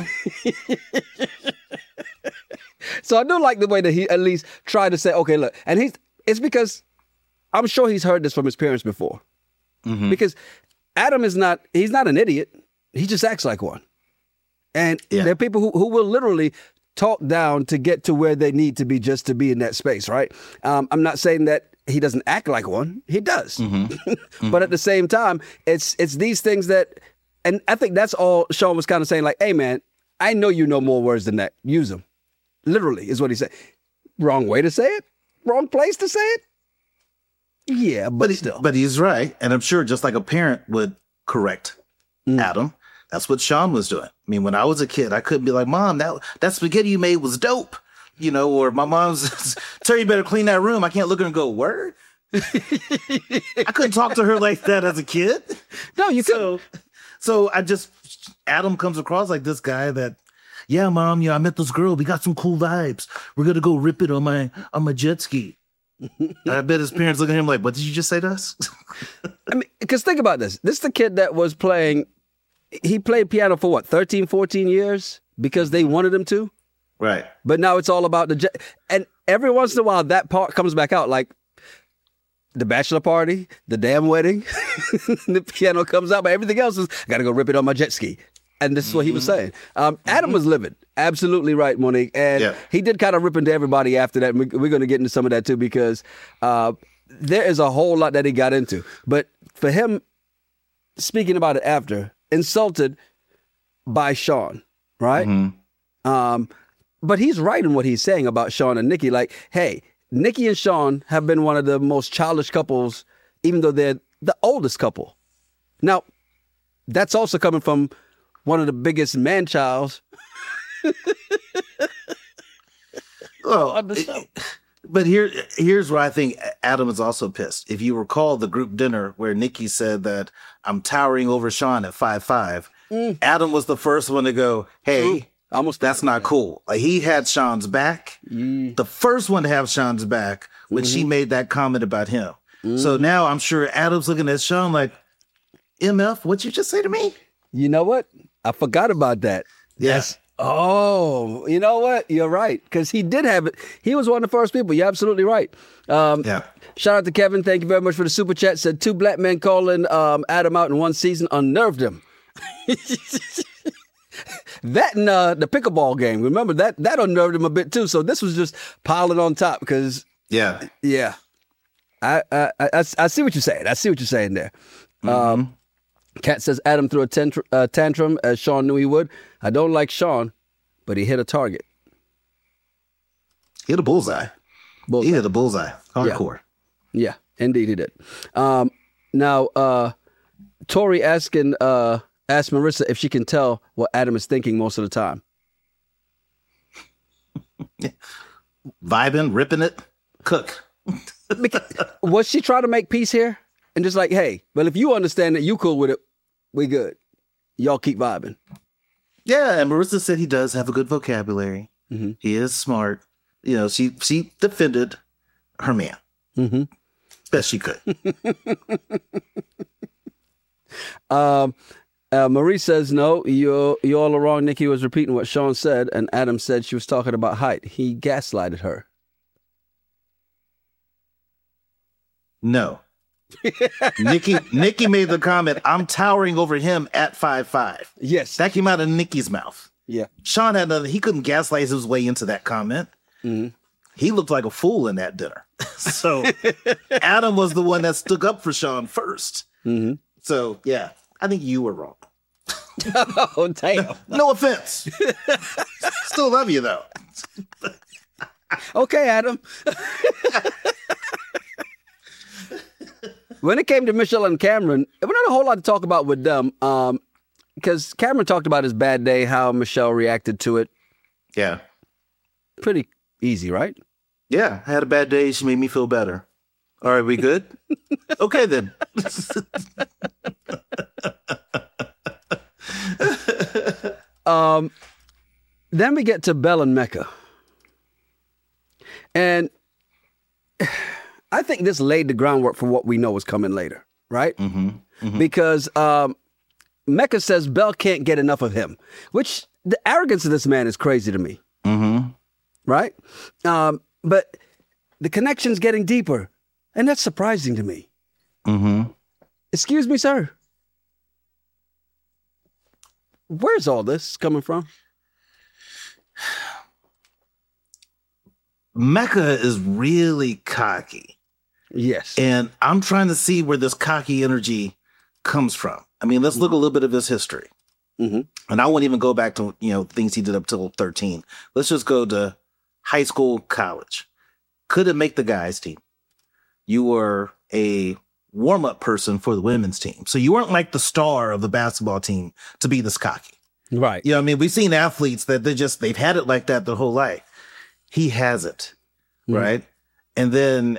So I do like the way that he at least tried to say, okay, look, and it's because I'm sure he's heard this from his parents before. Mm-hmm. Because Adam he's not an idiot. He just acts like one. And there are people who will literally talk down to get to where they need to be just to be in that space, right? I'm not saying that he doesn't act like one. He does. Mm-hmm. But at the same time, it's these things that, and I think that's all Sean was kind of saying, like, hey, man, I know you know more words than that. Use them. Literally is what he said. Wrong way to say it. Wrong place to say it. Yeah, but still. But he's right. And I'm sure just like a parent would correct Adam, that's what Sean was doing. I mean, when I was a kid, I couldn't be like, Mom, that spaghetti you made was dope. You know, or my mom's, Terry, you better clean that room. I can't look at her and go, word? I couldn't talk to her like that as a kid. No, you couldn't. So Adam comes across like this guy that, yeah, Mom, I met this girl. We got some cool vibes. We're going to go rip it on my jet ski. I bet his parents look at him like, what did you just say to us? I mean, because think about this. This is the kid that was he played piano for what, 13, 14 years? Because they wanted him to? Right. But now it's all about and every once in a while that part comes back out, like the bachelor party, the damn wedding, the piano comes out, but everything else is, I got to go rip it on my jet ski. And this is what he was saying. Adam was livid. Absolutely right, Monique. And he did kind of rip into everybody after that. We're going to get into some of that too, because there is a whole lot that he got into. But for him, speaking about it after, insulted by Sean, right? Mm-hmm. But he's right in what he's saying about Sean and Nikki. Like, hey, Nikki and Sean have been one of the most childish couples, even though they're the oldest couple. Now, that's also coming from one of the biggest man-childs. But here's where I think Adam is also pissed. If you recall the group dinner where Nikki said that I'm towering over Sean at 5'5", Adam was the first one to go, hey, that's not cool. Like, he had Sean's back. The first one to have Sean's back when she made that comment about him. So now I'm sure Adam's looking at Sean like, MF, what'd you just say to me? You know what? I forgot about that. Yes. Oh, you know what? You're right. Because he did have it. He was one of the first people. You're absolutely right. Shout out to Kevin. Thank you very much for the super chat. Said 2 black men calling Adam out in one season unnerved him. That and the pickleball game. Remember, that unnerved him a bit too. So this was just piling on top because... Yeah. I see what you're saying. I see what you're saying there. Kat says Adam threw a tantrum as Sean knew he would. I don't like Sean, but he hit a target. He hit a bullseye. He hit a bullseye. Hardcore. Yeah, indeed he did. Now, Tori asked Marissa if she can tell what Adam is thinking most of the time. Vibing, ripping it, cook. Was she trying to make peace here? And just like, hey, well, if you understand that you cool with it, we good. Y'all keep vibing. Yeah, and Marissa said he does have a good vocabulary. Mm-hmm. He is smart. You know, she defended her man. Mm-hmm. Best she could. Marie says, no, you all are wrong. Nikki was repeating what Sean said, and Adam said she was talking about height. He gaslighted her. No. Nikki made the comment, I'm towering over him at 5'5". Yes. That came out of Nikki's mouth. Yeah. Sean had nothing. He couldn't gaslight his way into that comment. Mm-hmm. He looked like a fool in that dinner. So Adam was the one that stuck up for Sean first. Mm-hmm. So, yeah, I think you were wrong. Oh, damn. No offense. Still love you, though. Okay, Adam. When it came to Michelle and Cameron, there was not a whole lot to talk about with them. Because Cameron talked about his bad day, how Michelle reacted to it. Yeah. Pretty easy, right? Yeah, I had a bad day. She made me feel better. All right, we good? Okay, then. Then we get to Belle and Mecca. And I think this laid the groundwork for what we know is coming later, right? Mm-hmm. Mm-hmm. Because Mecca says Belle can't get enough of him, which the arrogance of this man is crazy to me. Mm-hmm. Right? But the connection's getting deeper, and that's surprising to me. Mm-hmm. Excuse me, sir. Where's all this coming from? Mecca is really cocky. Yes. And I'm trying to see where this cocky energy comes from. I mean, let's look a little bit of his history. Mm-hmm. And I won't even go back to, things he did up till 13. Let's just go to high school, college. Couldn't make the guys' team. You were a warm-up person for the women's team. So you weren't like the star of the basketball team to be this cocky. Right. I mean, we've seen athletes that they've had it like that their whole life. He has it. Mm-hmm. Right. And then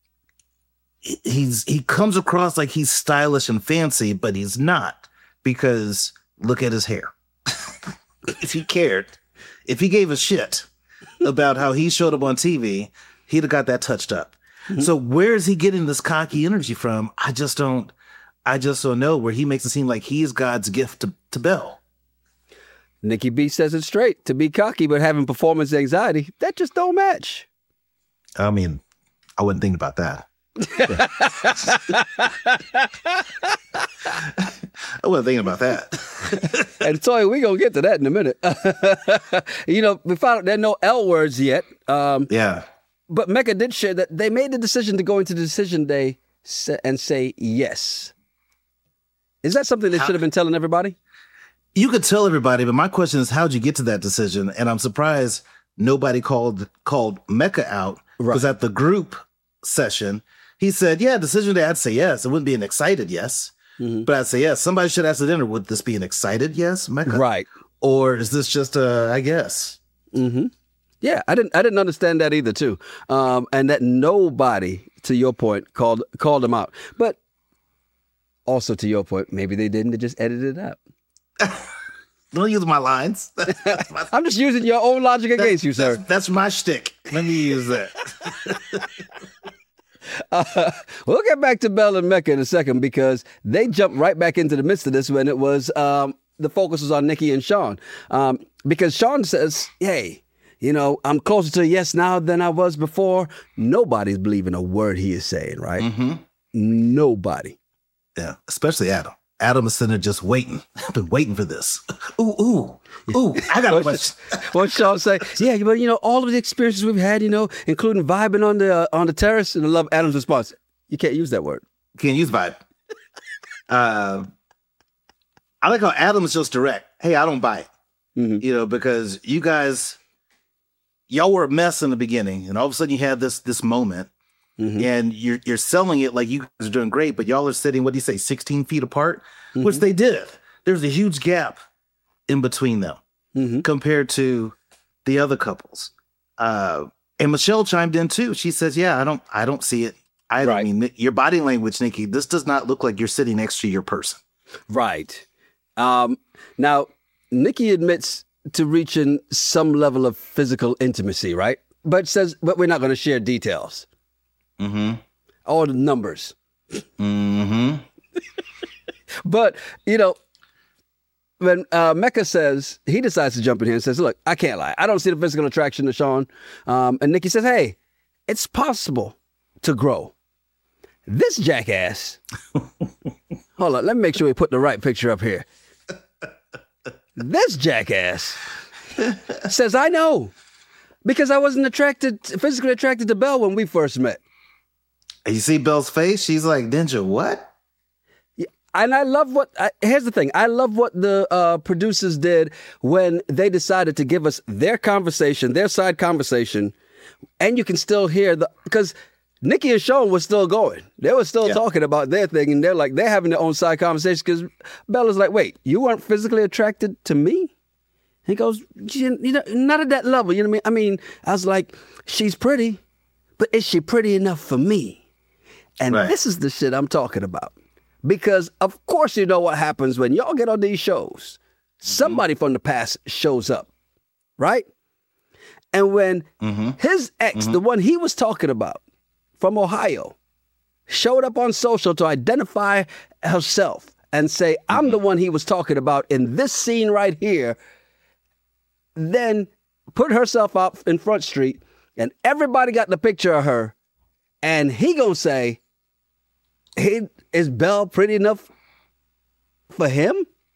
he comes across like he's stylish and fancy, but he's not, because look at his hair. If he cared, if he gave a shit about how he showed up on TV, he'd have got that touched up. Mm-hmm. So where is he getting this cocky energy from? I just don't know, where he makes it seem like he's God's gift to Belle. Nikki B says it straight. To be cocky but having performance anxiety, that just don't match. I mean, I wouldn't think about that. I wasn't thinking about that. And Toy, we're going to get to that in a minute. We found out there are no L words yet. Yeah. But Mecca did share that they made the decision to go into the decision day and say yes. Is that something they should have been telling everybody? You could tell everybody, but my question is, how'd you get to that decision? And I'm surprised nobody called Mecca out, because at the group session, he said, yeah, decision day, I'd say yes. It wouldn't be an excited yes, but I'd say yes. Somebody should ask at dinner, would this be an excited yes, Mecca? Right. Or is this just a, I guess? Mm-hmm. Yeah, I didn't understand that either, too. And that nobody, to your point, called him out. But also to your point, maybe they didn't. They just edited it out. Don't use my lines. I'm just using your own logic against you, sir. That's my shtick. Let me use that. We'll get back to Belle and Mecca in a second, because they jumped right back into the midst of this when it was the focus was on Nikki and Sean. Because Sean says, hey, I'm closer to a yes now than I was before. Nobody's believing a word he is saying, right? Mm-hmm. Nobody. Yeah, especially Adam. Adam is sitting there just waiting. I've been waiting for this. Ooh, I got a question. What Sean say? Yeah, but all of the experiences we've had, including vibing on the terrace, and I love Adam's response. You can't use that word. Can't use vibe. I like how Adam's just direct. Hey, I don't buy it. Mm-hmm. Because you guys, y'all were a mess in the beginning, and all of a sudden you had this moment. Mm-hmm. And you're selling it like you guys are doing great, but y'all are sitting, what do you say, 16 feet apart? Mm-hmm. Which they did. There's a huge gap in between them compared to the other couples. And Michelle chimed in too. She says, yeah, I don't see it. I mean, your body language, Nikki, this does not look like you're sitting next to your person. Right. Now, Nikki admits to reaching some level of physical intimacy, right? But we're not going to share details. Mm-hmm. All the numbers. Mm-hmm. But, when Mecca says, he decides to jump in here and says, look, I can't lie. I don't see the physical attraction to Sean. And Nikki says, hey, it's possible to grow. This jackass. Hold on. Let me make sure we put the right picture up here. This jackass says, I know. Because I wasn't physically attracted to Belle when we first met. You see Belle's face? She's like, Ninja, what? And I love here's the thing. I love what the producers did when they decided to give us their conversation, their side conversation. And you can still hear because Nikki and Sean was still going. They were still talking about their thing. And they're having their own side conversation because Bella's like, wait, you weren't physically attracted to me? He goes, you know, not at that level. You know what I mean? I was like, she's pretty, but is she pretty enough for me? And this is the shit I'm talking about. Because, of course, you know what happens when y'all get on these shows. Somebody from the past shows up, right? And when his ex, the one he was talking about from Ohio, showed up on social to identify herself and say, I'm the one he was talking about in this scene right here, then put herself out in Front Street, and everybody got the picture of her, and he gonna say, hey, is Belle pretty enough for him?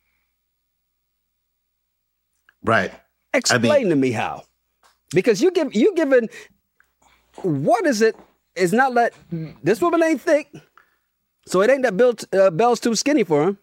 Right. Explain to me how. Because you giving, what is it? It's not that this woman ain't thick, so it ain't that Belle's too skinny for him.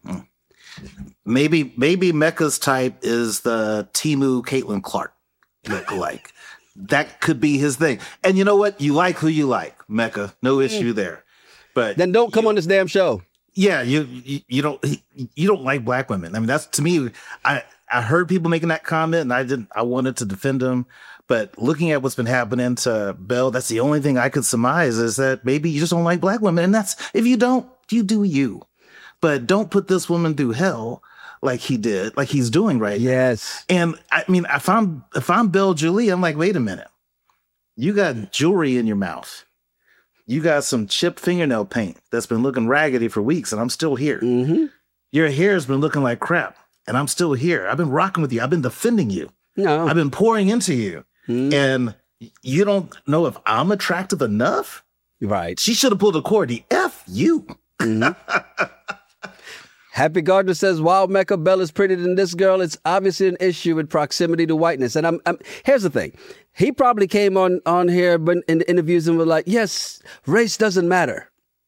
Maybe Mecca's type is the Temu Caitlin Clark look-alike. That could be his thing. And you know what? You like who you like, Mecca. No issue there. But then don't come on this damn show. Yeah, you don't like black women. I mean, that's, to me, I heard people making that comment, and I wanted to defend them. But looking at what's been happening to Belle, that's the only thing I could surmise is that maybe you just don't like black women. And that's, if you don't, you do you. But don't put this woman through hell like he did, like he's doing right now. Yes. And I mean, if I'm Belle Julie, I'm like, wait a minute. You got jewelry in your mouth. You got some chipped fingernail paint that's been looking raggedy for weeks, and I'm still here. Mm-hmm. Your hair's been looking like crap, and I'm still here. I've been rocking with you. I've been defending you. No. I've been pouring into you. Mm-hmm. And you don't know if I'm attractive enough? Right. She should have pulled a Cordy. F you. Mm-hmm. Happy Gardner says, wow, Mecca, Belle is prettier than this girl. It's obviously an issue with proximity to whiteness. And here's the thing. He probably came on here in the interviews and was like, yes, race doesn't matter.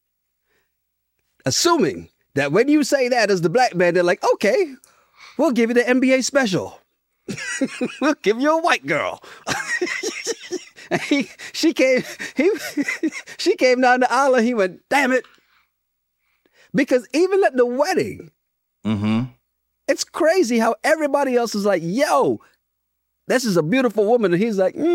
Assuming that when you say that as the black man, they're like, okay, we'll give you the NBA special. We'll give you a white girl. She came down the aisle and he went, damn it. Because even at the wedding, it's crazy how everybody else is like, yo, this is a beautiful woman. And he's like,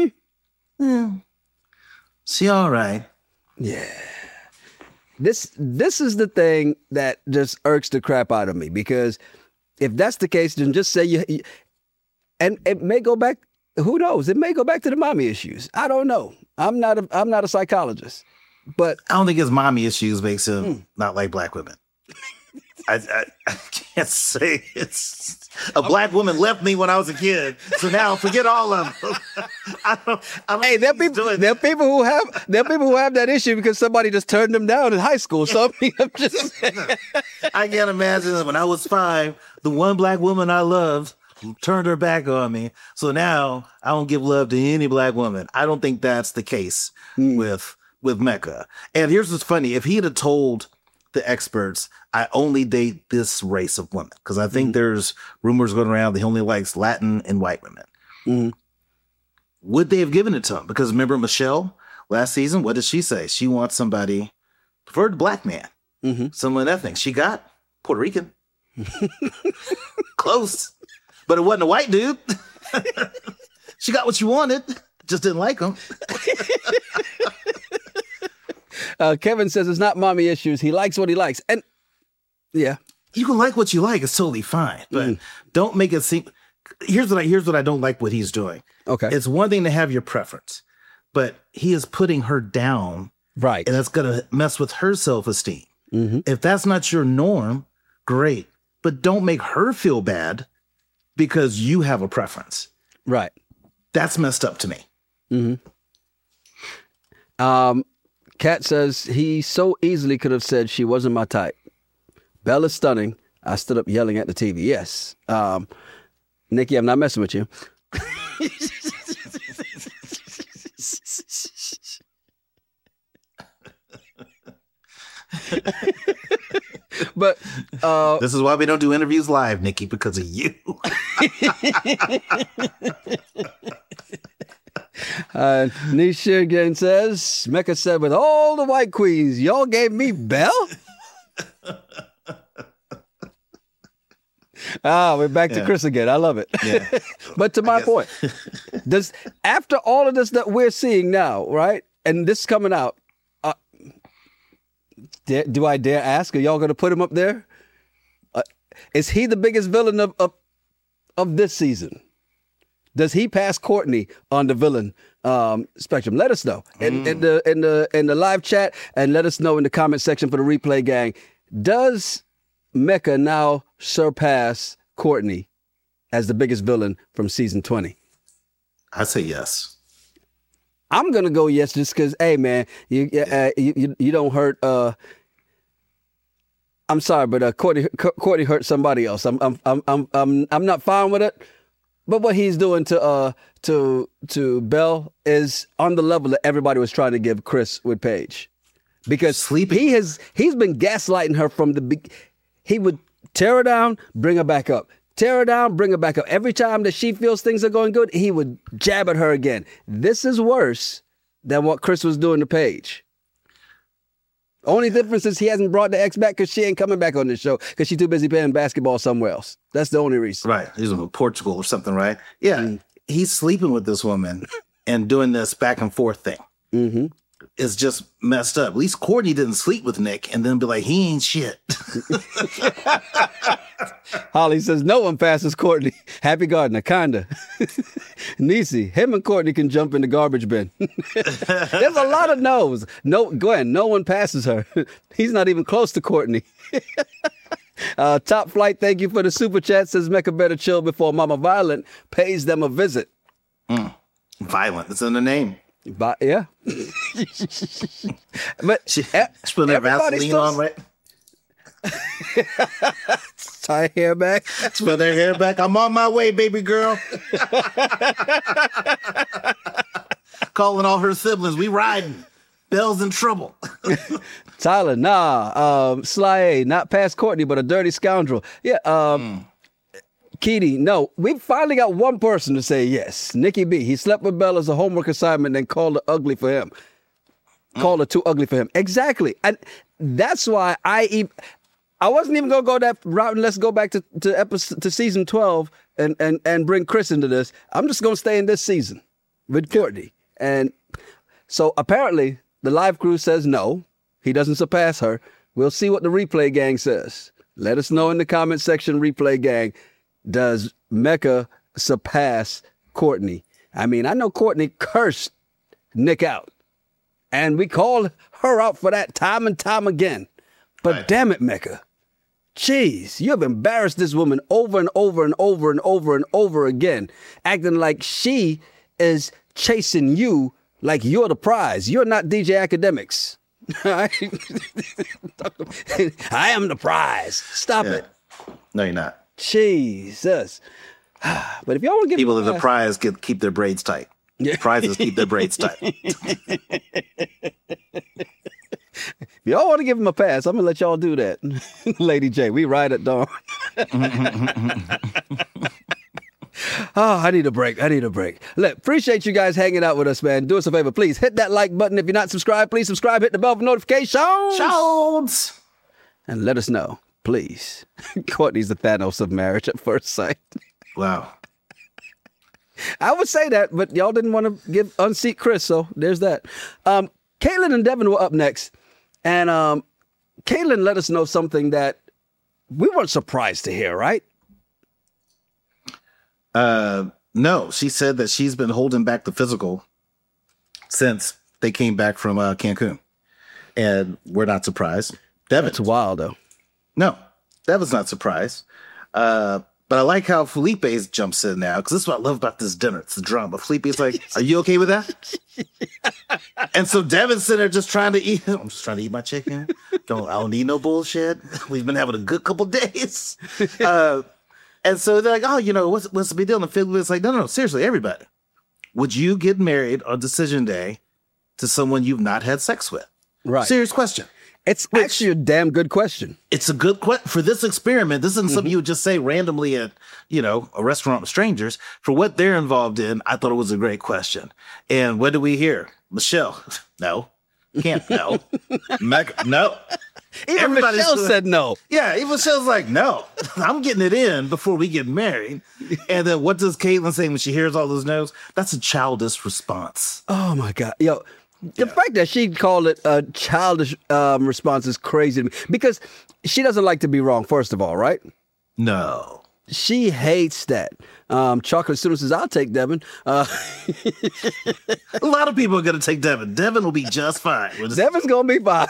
she all right. Yeah. This is the thing that just irks the crap out of me. Because if that's the case, then just say you and it may go back, who knows? It may go back to the mommy issues. I don't know. I'm not a psychologist. But I don't think his mommy issues makes him not like black women. I can't say it's a black woman left me when I was a kid, so now forget all of them. I don't hey, there are people who have that issue because somebody just turned them down in high school. So I'm just I can't imagine that when I was 5, the one black woman I loved turned her back on me. So now I don't give love to any black woman. I don't think that's the case with Mecca. And here's what's funny. If he had told the experts, I only date this race of women, because I think there's rumors going around that he only likes Latin and white women. Would they have given it to him? Because remember Michelle last season, what did she say? She wants somebody, preferred black man, someone ethnic. She got Puerto Rican. Close. But it wasn't a white dude. She got what she wanted, just didn't like him. Kevin says it's not mommy issues. He likes what he likes. And yeah. You can like what you like. It's totally fine. But don't make it seem... Here's what I don't like what he's doing. Okay. It's one thing to have your preference, but he is putting her down. Right. And that's going to mess with her self-esteem. If that's not your norm, great. But don't make her feel bad because you have a preference. Right. That's messed up to me. Kat says he so easily could have said she wasn't my type. Belle is stunning. I stood up yelling at the TV. Yes. Nikki, I'm not messing with you. But this is why we don't do interviews live, Nikki, because of you. Nisha again says, Mecca said, with all the white queens, y'all gave me Belle? We're back to Chris again. I love it. Yeah. But to my point, after all of this that we're seeing now, right, and this coming out, do I dare ask, are y'all going to put him up there? Is he the biggest villain of this season? Does he pass Courtney on the villain spectrum? Let us know in the live chat, and let us know in the comment section for the replay gang. Does Mecca now surpass Courtney as the biggest villain from season 20? I say yes. I'm gonna go yes, just because. Hey, man, you don't hurt. I'm sorry, but Courtney hurt somebody else. I'm not fine with it. But what he's doing to Belle is on the level that everybody was trying to give Chris with Paige, because he's been gaslighting her from the beginning. He would tear her down, bring her back up. Tear her down, bring her back up. Every time that she feels things are going good, he would jab at her again. This is worse than what Chris was doing to Paige. Only difference is he hasn't brought the ex back because she ain't coming back on this show because she's too busy playing basketball somewhere else. That's the only reason. Right. He's in Portugal or something, right? Yeah. He's sleeping with this woman and doing this back and forth thing. Mm-hmm. It's just messed up. At least Courtney didn't sleep with Nick and then be like, he ain't shit. Holly says, no one passes Courtney. Happy Gardner, kinda. Nisi, him and Courtney can jump in the garbage bin. There's a lot of no's. No, Gwen, no one passes her. He's not even close to Courtney. Top Flight, thank you for the super chat. Says Mecca better chill before Mama Violent pays them a visit. Violent, it's in the name. But yeah. But she put that Vaseline on, right? Tie her hair back. Put their hair back. I'm on my way, baby girl. Calling all her siblings. We riding. Belle's in trouble. Tyler, nah. Sly A, not past Courtney, but a dirty scoundrel. Yeah. Keedy, no. We finally got one person to say yes. Nikki B. He slept with Belle as a homework assignment and called her ugly for him. Called her too ugly for him. Exactly. And that's why I wasn't even going to go that route, and let's go back to season 12 and bring Chris into this. I'm just going to stay in this season with Courtney. And so apparently the live crew says no, he doesn't surpass her. We'll see what the replay gang says. Let us know in the comment section, replay gang. Does Mecca surpass Courtney? I mean, I know Courtney cursed Nick out, and we called her out for that time and time again. But right. Damn it, Mecca. Jeez, you have embarrassed this woman over and over and over and over and over again, acting like she is chasing you like you're the prize. You're not DJ Academics. I am the prize. Stop it. No, you're not. Jesus. But if y'all want to give people at the prize keep their braids tight. Yeah. Prizes keep their braids tight. If y'all want to give him a pass, I'm going to let y'all do that. Lady J, we ride at dawn. I need a break. Look, appreciate you guys hanging out with us, man. Do us a favor, please. Hit that like button. If you're not subscribed, please subscribe. Hit the bell for notifications. And let us know, please. Courtney's the Thanos of marriage at first sight. Wow. I would say that, but y'all didn't want to unseat Chris, so there's that. Caitlin and Devin were up next, and Caitlin let us know something that we weren't surprised to hear, right? No, she said that she's been holding back the physical since they came back from Cancun, and we're not surprised. Devin, it's wild though. No, Devin's not surprised. But I like how Felipe jumps in now, because this is what I love about this dinner. It's the drama. Felipe's like, are you okay with that? And so Devin's sitting there just trying to eat. I'm just trying to eat my chicken. I don't need no bullshit. We've been having a good couple days. And so they're like, oh, what's the big deal? And Felipe's like, no, seriously, everybody. Would you get married on decision day to someone you've not had sex with? Right. Serious question. It's actually a damn good question. It's a good question for this experiment. This isn't something you would just say randomly at, a restaurant with strangers. For what they're involved in, I thought it was a great question. And what do we hear? Michelle, no. Can't, no. Mecca, no. Even Michelle said no. Yeah, even Michelle's like, no. I'm getting it in before we get married. And then what does Caitlyn say when she hears all those no's? That's a childish response. Oh, my God. Yo, the fact that she called it a childish response is crazy to me. Because she doesn't like to be wrong, first of all, right? No. She hates that. Chocolate student says, I'll take Devin. A lot of people are going to take Devin. Devin will be just fine. Devin's going to be fine.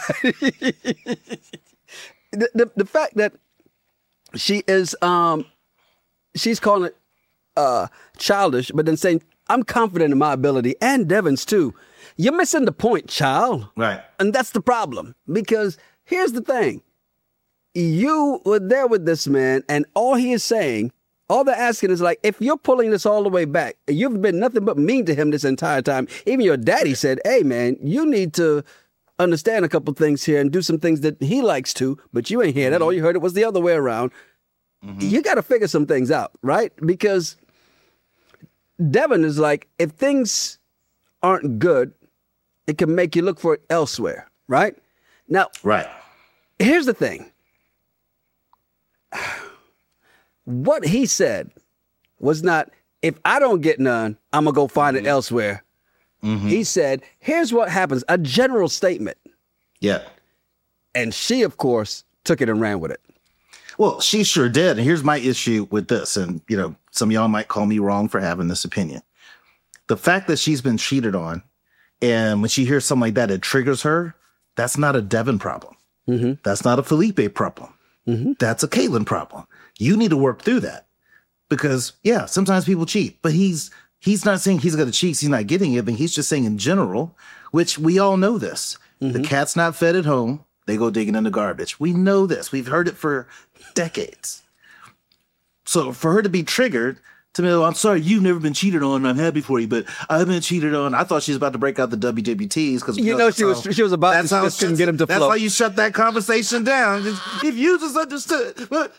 the fact that she is, she's calling it childish, but then saying, I'm confident in my ability, and Devin's too. You're missing the point, child. Right. And that's the problem. Because here's the thing. You were there with this man, and all he is saying, all they're asking is like, if you're pulling this all the way back, you've been nothing but mean to him this entire time. Even your daddy said, hey, man, you need to understand a couple things here and do some things that he likes to, but you ain't hear that. All you heard it was the other way around. You got to figure some things out, right? Because Devin is like, if things aren't good, it can make you look for it elsewhere, right? Now, here's the thing. What he said was not, if I don't get none, I'm going to go find it elsewhere. He said, here's what happens, a general statement. Yeah. And she, of course, took it and ran with it. Well, she sure did. And here's my issue with this. And, some of y'all might call me wrong for having this opinion. The fact that she's been cheated on, and when she hears something like that, it triggers her. That's not a Devin problem. That's not a Felipe problem. That's a Caitlyn problem. You need to work through that because, sometimes people cheat, but he's not saying he's going to cheat. He's not getting it. But he's just saying in general, which we all know this. The cat's not fed at home. They go digging in the garbage. We know this. We've heard it for decades. So for her to be triggered, to me, I'm sorry, you've never been cheated on. I'm happy for you, but I've been cheated on. I thought she was about to break out the WWTs because she was about to just couldn't get him to flow. That's why you shut that conversation down. If you just understood,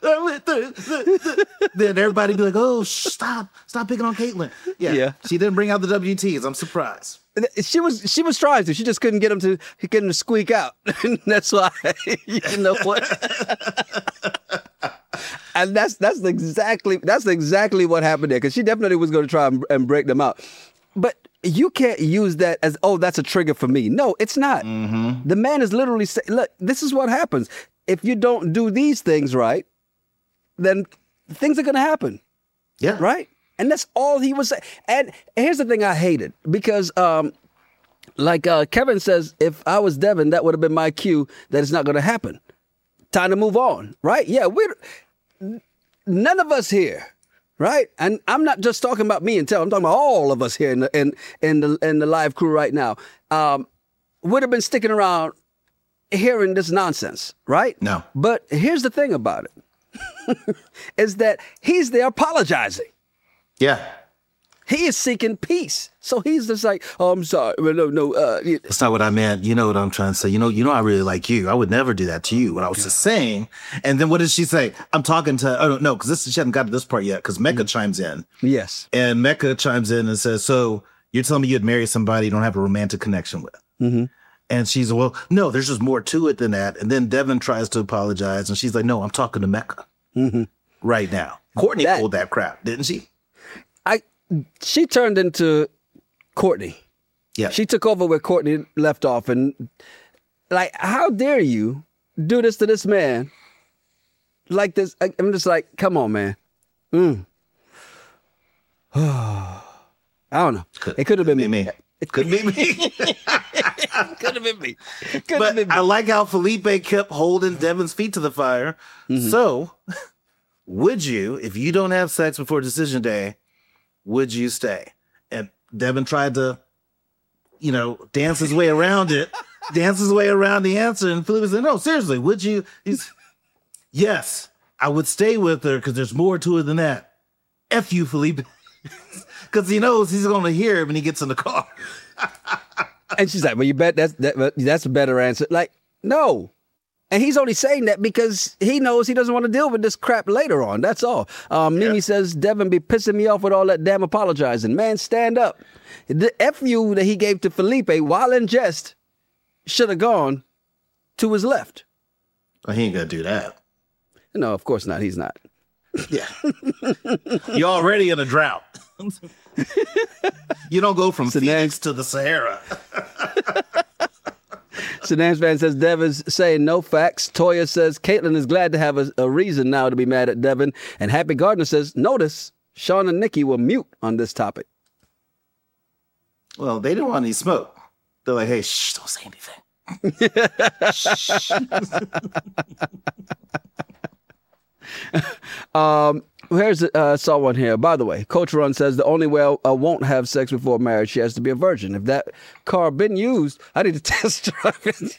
then everybody be like, "Oh, stop picking on Caitlyn." Yeah, she didn't bring out the WTs. I'm surprised. She was trying to. She just couldn't get him to squeak out. That's why. You know what? And that's exactly what happened there, because she definitely was going to try and break them out. But you can't use that as, oh, that's a trigger for me. No, it's not. The man is literally saying, look, this is what happens. If you don't do these things right, then things are going to happen. Yeah. Right? And that's all he was saying. And here's the thing I hated, because Kevin says, if I was Devin, that would have been my cue that it's not going to happen. Time to move on, right? Yeah, none of us here, right? And I'm not just talking about me and Tel. I'm talking about all of us here in the live crew right now. Would have been sticking around hearing this nonsense, right? No. But here's the thing about it, is that he's there apologizing. Yeah. He is seeking peace. So he's just like, oh, I'm sorry. No. That's not what I meant. You know what I'm trying to say. You know, I really like you. I would never do that to you. What I was just saying. And then what did she say? I'm talking to, oh, no, because she hadn't got to this part yet, because Mecca chimes in. Yes. And Mecca chimes in and says, so you're telling me you'd marry somebody you don't have a romantic connection with? And she's, well, no, there's just more to it than that. And then Devin tries to apologize. And she's like, no, I'm talking to Mecca right now. Courtney pulled that crap, didn't she? She turned into Courtney. Yeah. She took over where Courtney left off. And like, how dare you do this to this man like this? I'm just like, come on, man. I don't know. It could have been me. It could be me. Could have been me. But I like how Felipe kept holding Devin's feet to the fire. So, would you, if you don't have sex before decision day, would you stay? And Devin tried to, dance his way around it, dance his way around the answer. And Felipe said, no, seriously, would you? Yes, I would stay with her because there's more to it than that. F you, Felipe. Because he knows he's going to hear it when he gets in the car. And she's like, well, you bet that's a better answer. Like, no. And he's only saying that because he knows he doesn't want to deal with this crap later on. That's all. Mimi says, Devin be pissing me off with all that damn apologizing. Man, stand up. The F you that he gave to Felipe while in jest should have gone to his left. Well, he ain't going to do that. No, of course not. He's not. Yeah. You're already in a drought. You don't go from Phoenix to the Sahara. Sedans fan says Devin's saying no facts. Toya says Caitlin is glad to have a reason now to be mad at Devin. And Happy Gardner says, notice Sean and Nikki were mute on this topic. Well, they didn't want any smoke. They're like, hey, shh, don't say anything. Shh. Here's saw one here. By the way, Coach Run says the only way I won't have sex before marriage, she has to be a virgin. If that car been used, I need to test drive it.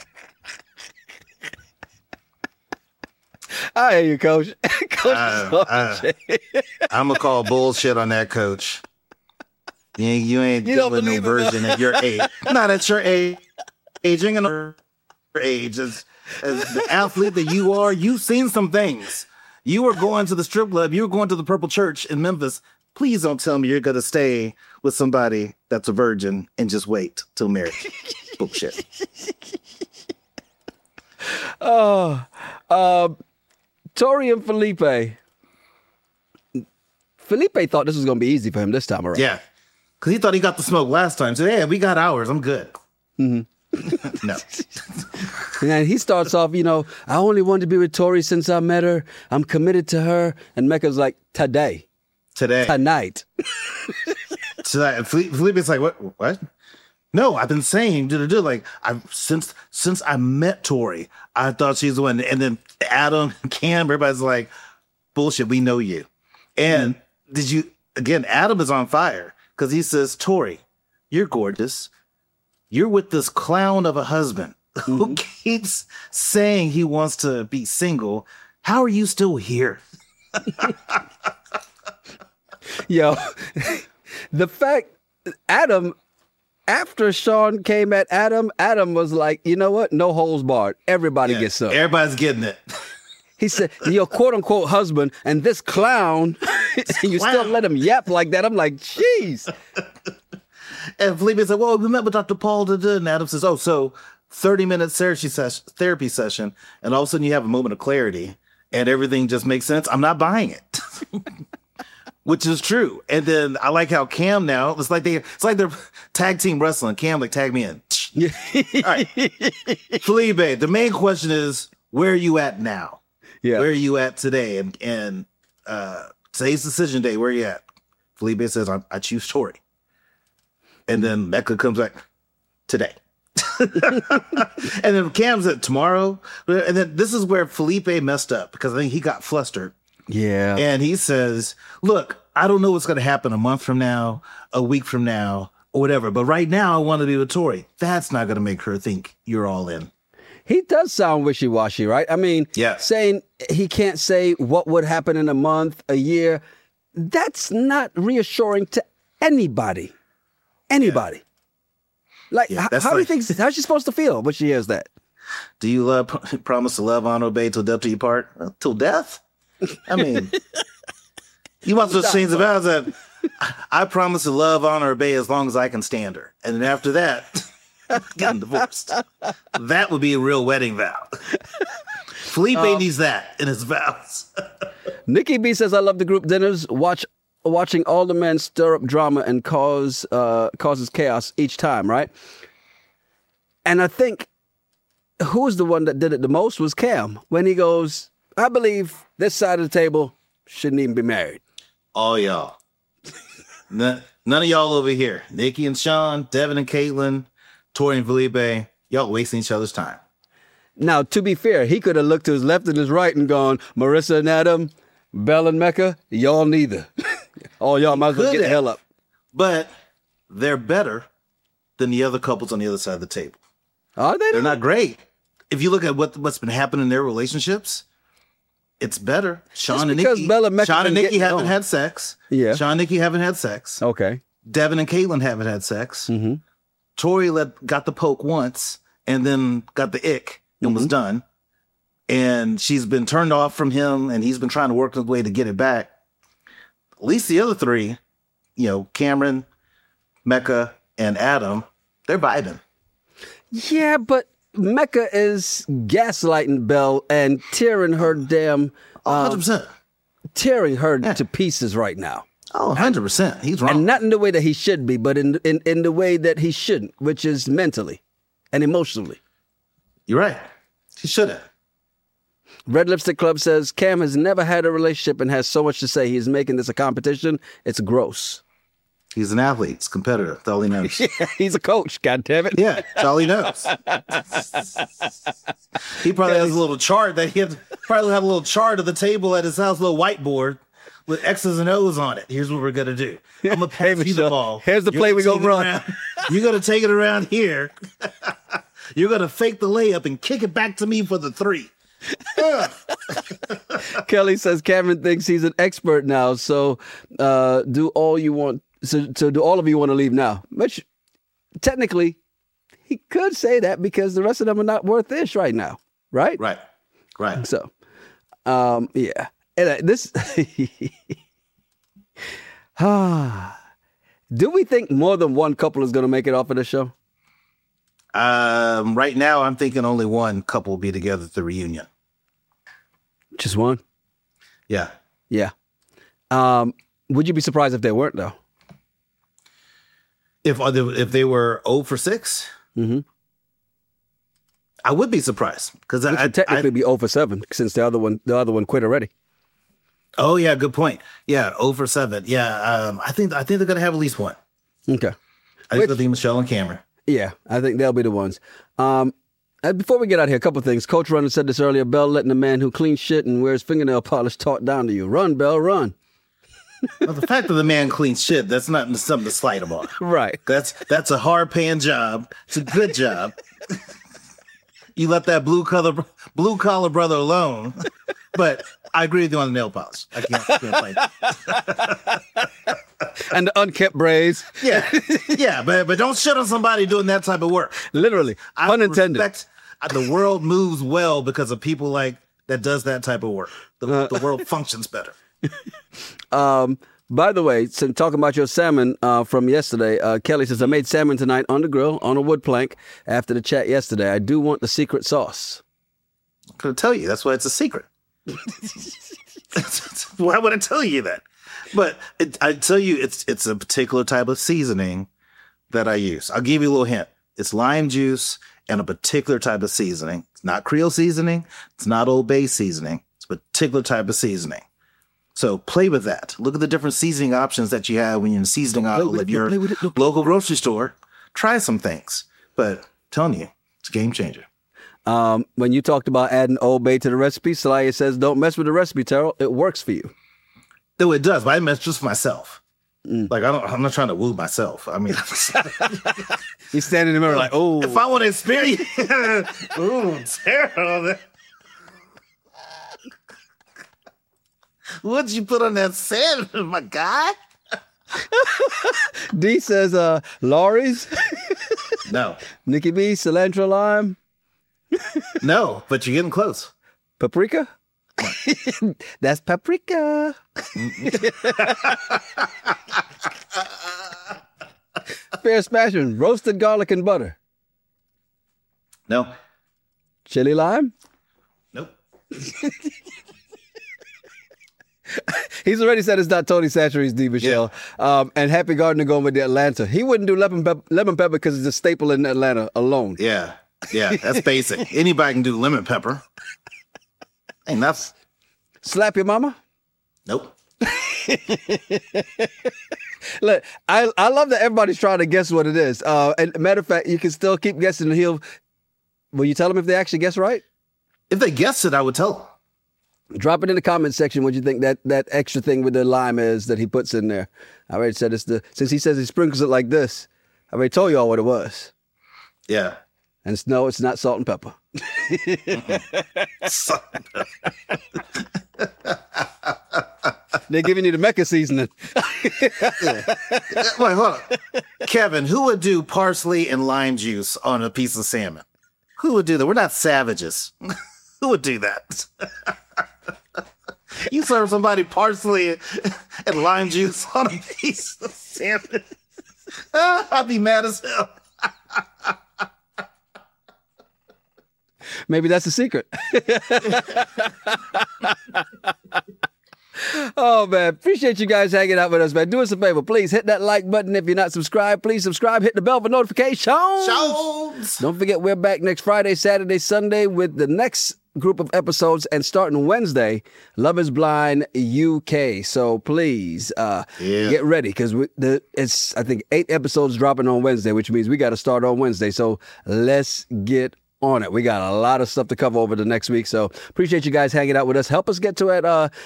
I hear you, Coach. I'm gonna call bullshit on that, Coach. You ain't doing no virgin at your age. Not at your age. Aging in your age as the athlete that you are, you've seen some things. You were going to the strip club. You were going to the Purple Church in Memphis. Please don't tell me you're going to stay with somebody that's a virgin and just wait till marriage. Bullshit. Tori and Felipe. Felipe thought this was going to be easy for him this time around. Yeah. Because he thought he got the smoke last time. So, yeah, we got ours. I'm good. Mm-hmm. No. And he starts off, I only wanted to be with Tori since I met her. I'm committed to her. And Mecca's like, today. Tonight. Felipe's like, what? No, I've been saying, like, since I met Tori, I thought she's the one. And then Adam, Cam, everybody's like, bullshit, we know you. And Adam is on fire because he says, Tori, you're gorgeous. You're with this clown of a husband who keeps saying he wants to be single. How are you still here? Yo, the fact Adam, after Sean came at Adam was like, you know what? No holes barred. Everybody gets some. Everybody's getting it. He said, your quote unquote husband and this clown, you still let him yap like that. I'm like, jeez. And Felipe said, well, we met with Dr. Paul. And Adam says, oh, so 30-minute therapy session. And all of a sudden you have a moment of clarity and everything just makes sense. I'm not buying it. Which is true. And then I like how Cam now, it's like they're tag team wrestling. Cam, like, tag me in. All right. Felipe, the main question is, where are you at now? Yeah. Where are you at today? And today's decision day, where are you at? Felipe says, I choose Tori. And then Mecca comes back today. And then Cam said tomorrow. And then this is where Felipe messed up because I think he got flustered. Yeah. And he says, look, I don't know what's going to happen a month from now, a week from now, or whatever. But right now I want to be with Tori. That's not going to make her think you're all in. He does sound wishy-washy, right? I mean, saying he can't say what would happen in a month, a year. That's not reassuring to anybody. Anybody. Yeah. Like, how do you think, how's she supposed to feel when she hears that? Do you promise to love, honor, obey till death do you part? Till death? I mean, you must have changed the vows that I promise to love, honor, obey as long as I can stand her. And then after that, getting divorced. That would be a real wedding vow. Felipe needs that in his vows. Nikki B says, I love the group dinners. Watching all the men stir up drama and causes chaos each time, right? And I think who's the one that did it the most was Cam. When he goes, I believe this side of the table shouldn't even be married. All y'all. None of y'all over here. Nikki and Sean, Devin and Caitlin, Tori and Felipe, y'all wasting each other's time. Now, to be fair, he could have looked to his left and his right and gone, Marissa and Adam, Belle and Mecca, y'all neither. Oh, y'all might as well get the hell up. But they're better than the other couples on the other side of the table. Are they? They're not great. If you look at what's been happening in their relationships, It's better. Sean Just and because Nikki. Bella and Mecca Sean and been Nikki getting haven't on. had sex. Yeah. Sean and Nikki haven't had sex. Okay. Devin and Caitlin haven't had sex. Mm-hmm. Tori got the poke once and then got the ick and was done. And she's been turned off from him, and he's been trying to work his way to get it back. At least the other three, Cameron, Mecca, and Adam, they're vibing. Yeah, but Mecca is gaslighting Belle and tearing her damn, 100%. tearing her to pieces right now. Oh, 100%. He's wrong. And not in the way that he should be, but in the way that he shouldn't, which is mentally and emotionally. You're right. He shouldn't. Red Lipstick Club says Cam has never had a relationship and has so much to say. He's making this a competition. It's gross. He's an athlete. He's a competitor. That's all he knows. He's a coach, goddammit. Yeah, that's all he knows. He probably has a little chart that probably have a little chart of the table at his house, a little whiteboard with X's and O's on it. Here's what we're gonna do. I'm gonna pass you the ball. Here's the play we're gonna run. You're gonna take it around here. You're gonna fake the layup and kick it back to me for the 3. Kelly says Cameron thinks he's an expert now, so do all you want. So do all of you want to leave now? Which technically he could say that because the rest of them are not worth ish right now, right? Right. So, yeah. And this. Do we think more than one couple is going to make it off of the show? Right now, I'm thinking only one couple will be together at the reunion. Just one? Yeah. Yeah. Would you be surprised if they weren't, though? If they were 0 for 6, I would be surprised because I technically be 0 for 7 since the other one quit already. Oh yeah, good point. Yeah, 0 for 7. Yeah, I think they're gonna have at least one. Okay. I think it'll be Michelle and Cameron. Yeah, I think they'll be the ones. And before we get out of here, a couple of things. Coach Runner said this earlier. Belle letting a man who cleans shit and wears fingernail polish talk down to you. Run, Belle, run. Well, the fact that the man cleans shit, that's not something to slight about. Right. That's a hard paying job. It's a good job. You let that blue collar brother alone. But I agree with you on the nail polish. I can't play that. And the unkempt braids. Yeah, but don't shit on somebody doing that type of work. Literally, pun intended. The world moves well because of people like that does that type of work. The world functions better. By the way, since talking about your salmon from yesterday, Kelly says, I made salmon tonight on the grill on a wood plank after the chat yesterday. I do want the secret sauce. I'm going to tell you. That's why it's a secret. Why would I tell you that? But I tell you, it's a particular type of seasoning that I use. I'll give you a little hint. It's lime juice and a particular type of seasoning. It's not Creole seasoning. It's not Old Bay seasoning. It's a particular type of seasoning. So play with that. Look at the different seasoning options that you have when you're in the seasoning aisle at your local grocery store. Try some things. But I'm telling you, it's a game changer. When you talked about adding Old Bay to the recipe, Celaya says, don't mess with the recipe, Terrell. It works for you. Though it does, but I mess just for myself. Like, I'm not trying to woo myself. I mean, you stand in the mirror like, oh. If I want to experience, ooh, Terrell. What'd you put on that sandwich, my guy? D says, Laurie's. No. Nikki B, cilantro lime. No, but you're getting close. Paprika? That's paprika. Fair smashing. Roasted garlic and butter. No. Chili lime? Nope. He's already said it's not Tony Chachere's D, Michelle. Yeah. And Happy Gardner going with the Atlanta. He wouldn't do lemon pepper because it's a staple in Atlanta alone. Yeah, that's basic. Anybody can do lemon pepper. Ain't nothing. Slap your mama? Nope. Look, I love that everybody's trying to guess what it is. And matter of fact, you can still keep guessing. Will you tell them if they actually guess right? If they guessed it, I would tell them. Drop it in the comment section what you think that extra thing with the lime is that he puts in there. I already said since he says he sprinkles it like this, I already told y'all what it was. Yeah. And it's not salt and pepper. Salt and pepper. They're giving you the Mecca seasoning. Wait, hold on. Kevin, who would do parsley and lime juice on a piece of salmon? Who would do that? We're not savages. Who would do that? You serve somebody parsley and lime juice on a piece of salmon. I'd be mad as hell. Maybe that's the secret. Oh, man. Appreciate you guys hanging out with us, man. Do us a favor. Please hit that like button. If you're not subscribed, please subscribe. Hit the bell for notifications. Don't forget, we're back next Friday, Saturday, Sunday with the next group of episodes. And starting Wednesday, Love is Blind UK. So please get ready because it's, I think, 8 episodes dropping on Wednesday, which means we got to start on Wednesday. So let's get on it. We got a lot of stuff to cover over the next week. So appreciate you guys hanging out with us. Help us get to that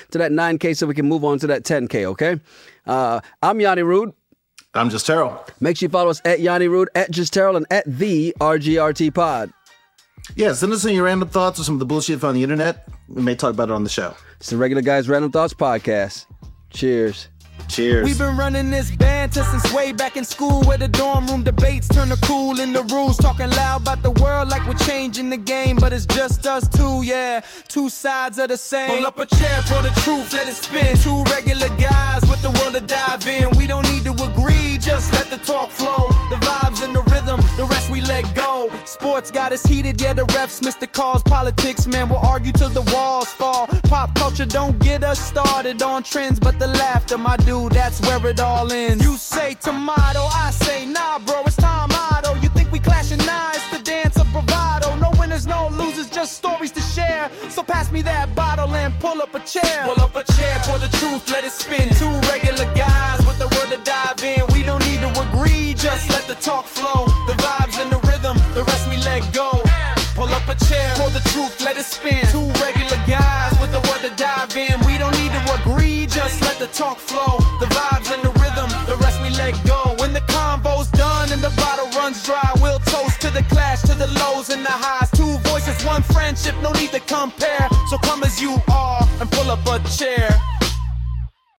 9K so we can move on to that 10K, okay? I'm Yanni Rude. I'm Just Terrell. Make sure you follow us at Yanni Rude, at Just Terrell, and at the RGRT Pod. Yeah, send us in your random thoughts or some of the bullshit on the internet. We may talk about it on the show. It's the Regular Guys Random Thoughts Podcast. Cheers. Cheers. We've been running this banter since way back in school, where the dorm room debates turn to cool in the rules, talking loud about the world like we're changing the game, but it's just us two, yeah, two sides of the same. Pull up a chair for the truth, let it spin. Two regular guys with the world to dive in. We don't need to agree, just let the talk flow. The vibes and the rhythm, the rest we let go. Sports got us heated, yeah, the refs missed the calls. Politics, man, we'll argue till the walls fall. Pop culture don't get us started on trends, but the laughter, my dude, that's where it all ends. You say tomato, I say nah, bro, it's time auto. You think we clashing? Nah, it's the dance of bravado. No winners, no losers, just stories to share. So pass me that bottle and pull up a chair. Pull up a chair for the truth, let it spin. Two regular guys with the word to dive in. We don't need to agree, just let the talk flow. The vibes and the rhythm, the rest we let go. Pull up a chair for the truth, let it spin. Two regular guys with the word to dive in. We don't need to agree, just let the talk flow. The vibes and the rhythm, the rest we let go. When the convo's done and the bottle runs dry, we'll toast to the clash, to the lows and the highs. Two voices, one friendship, no need to compare. So come as you are and pull up a chair.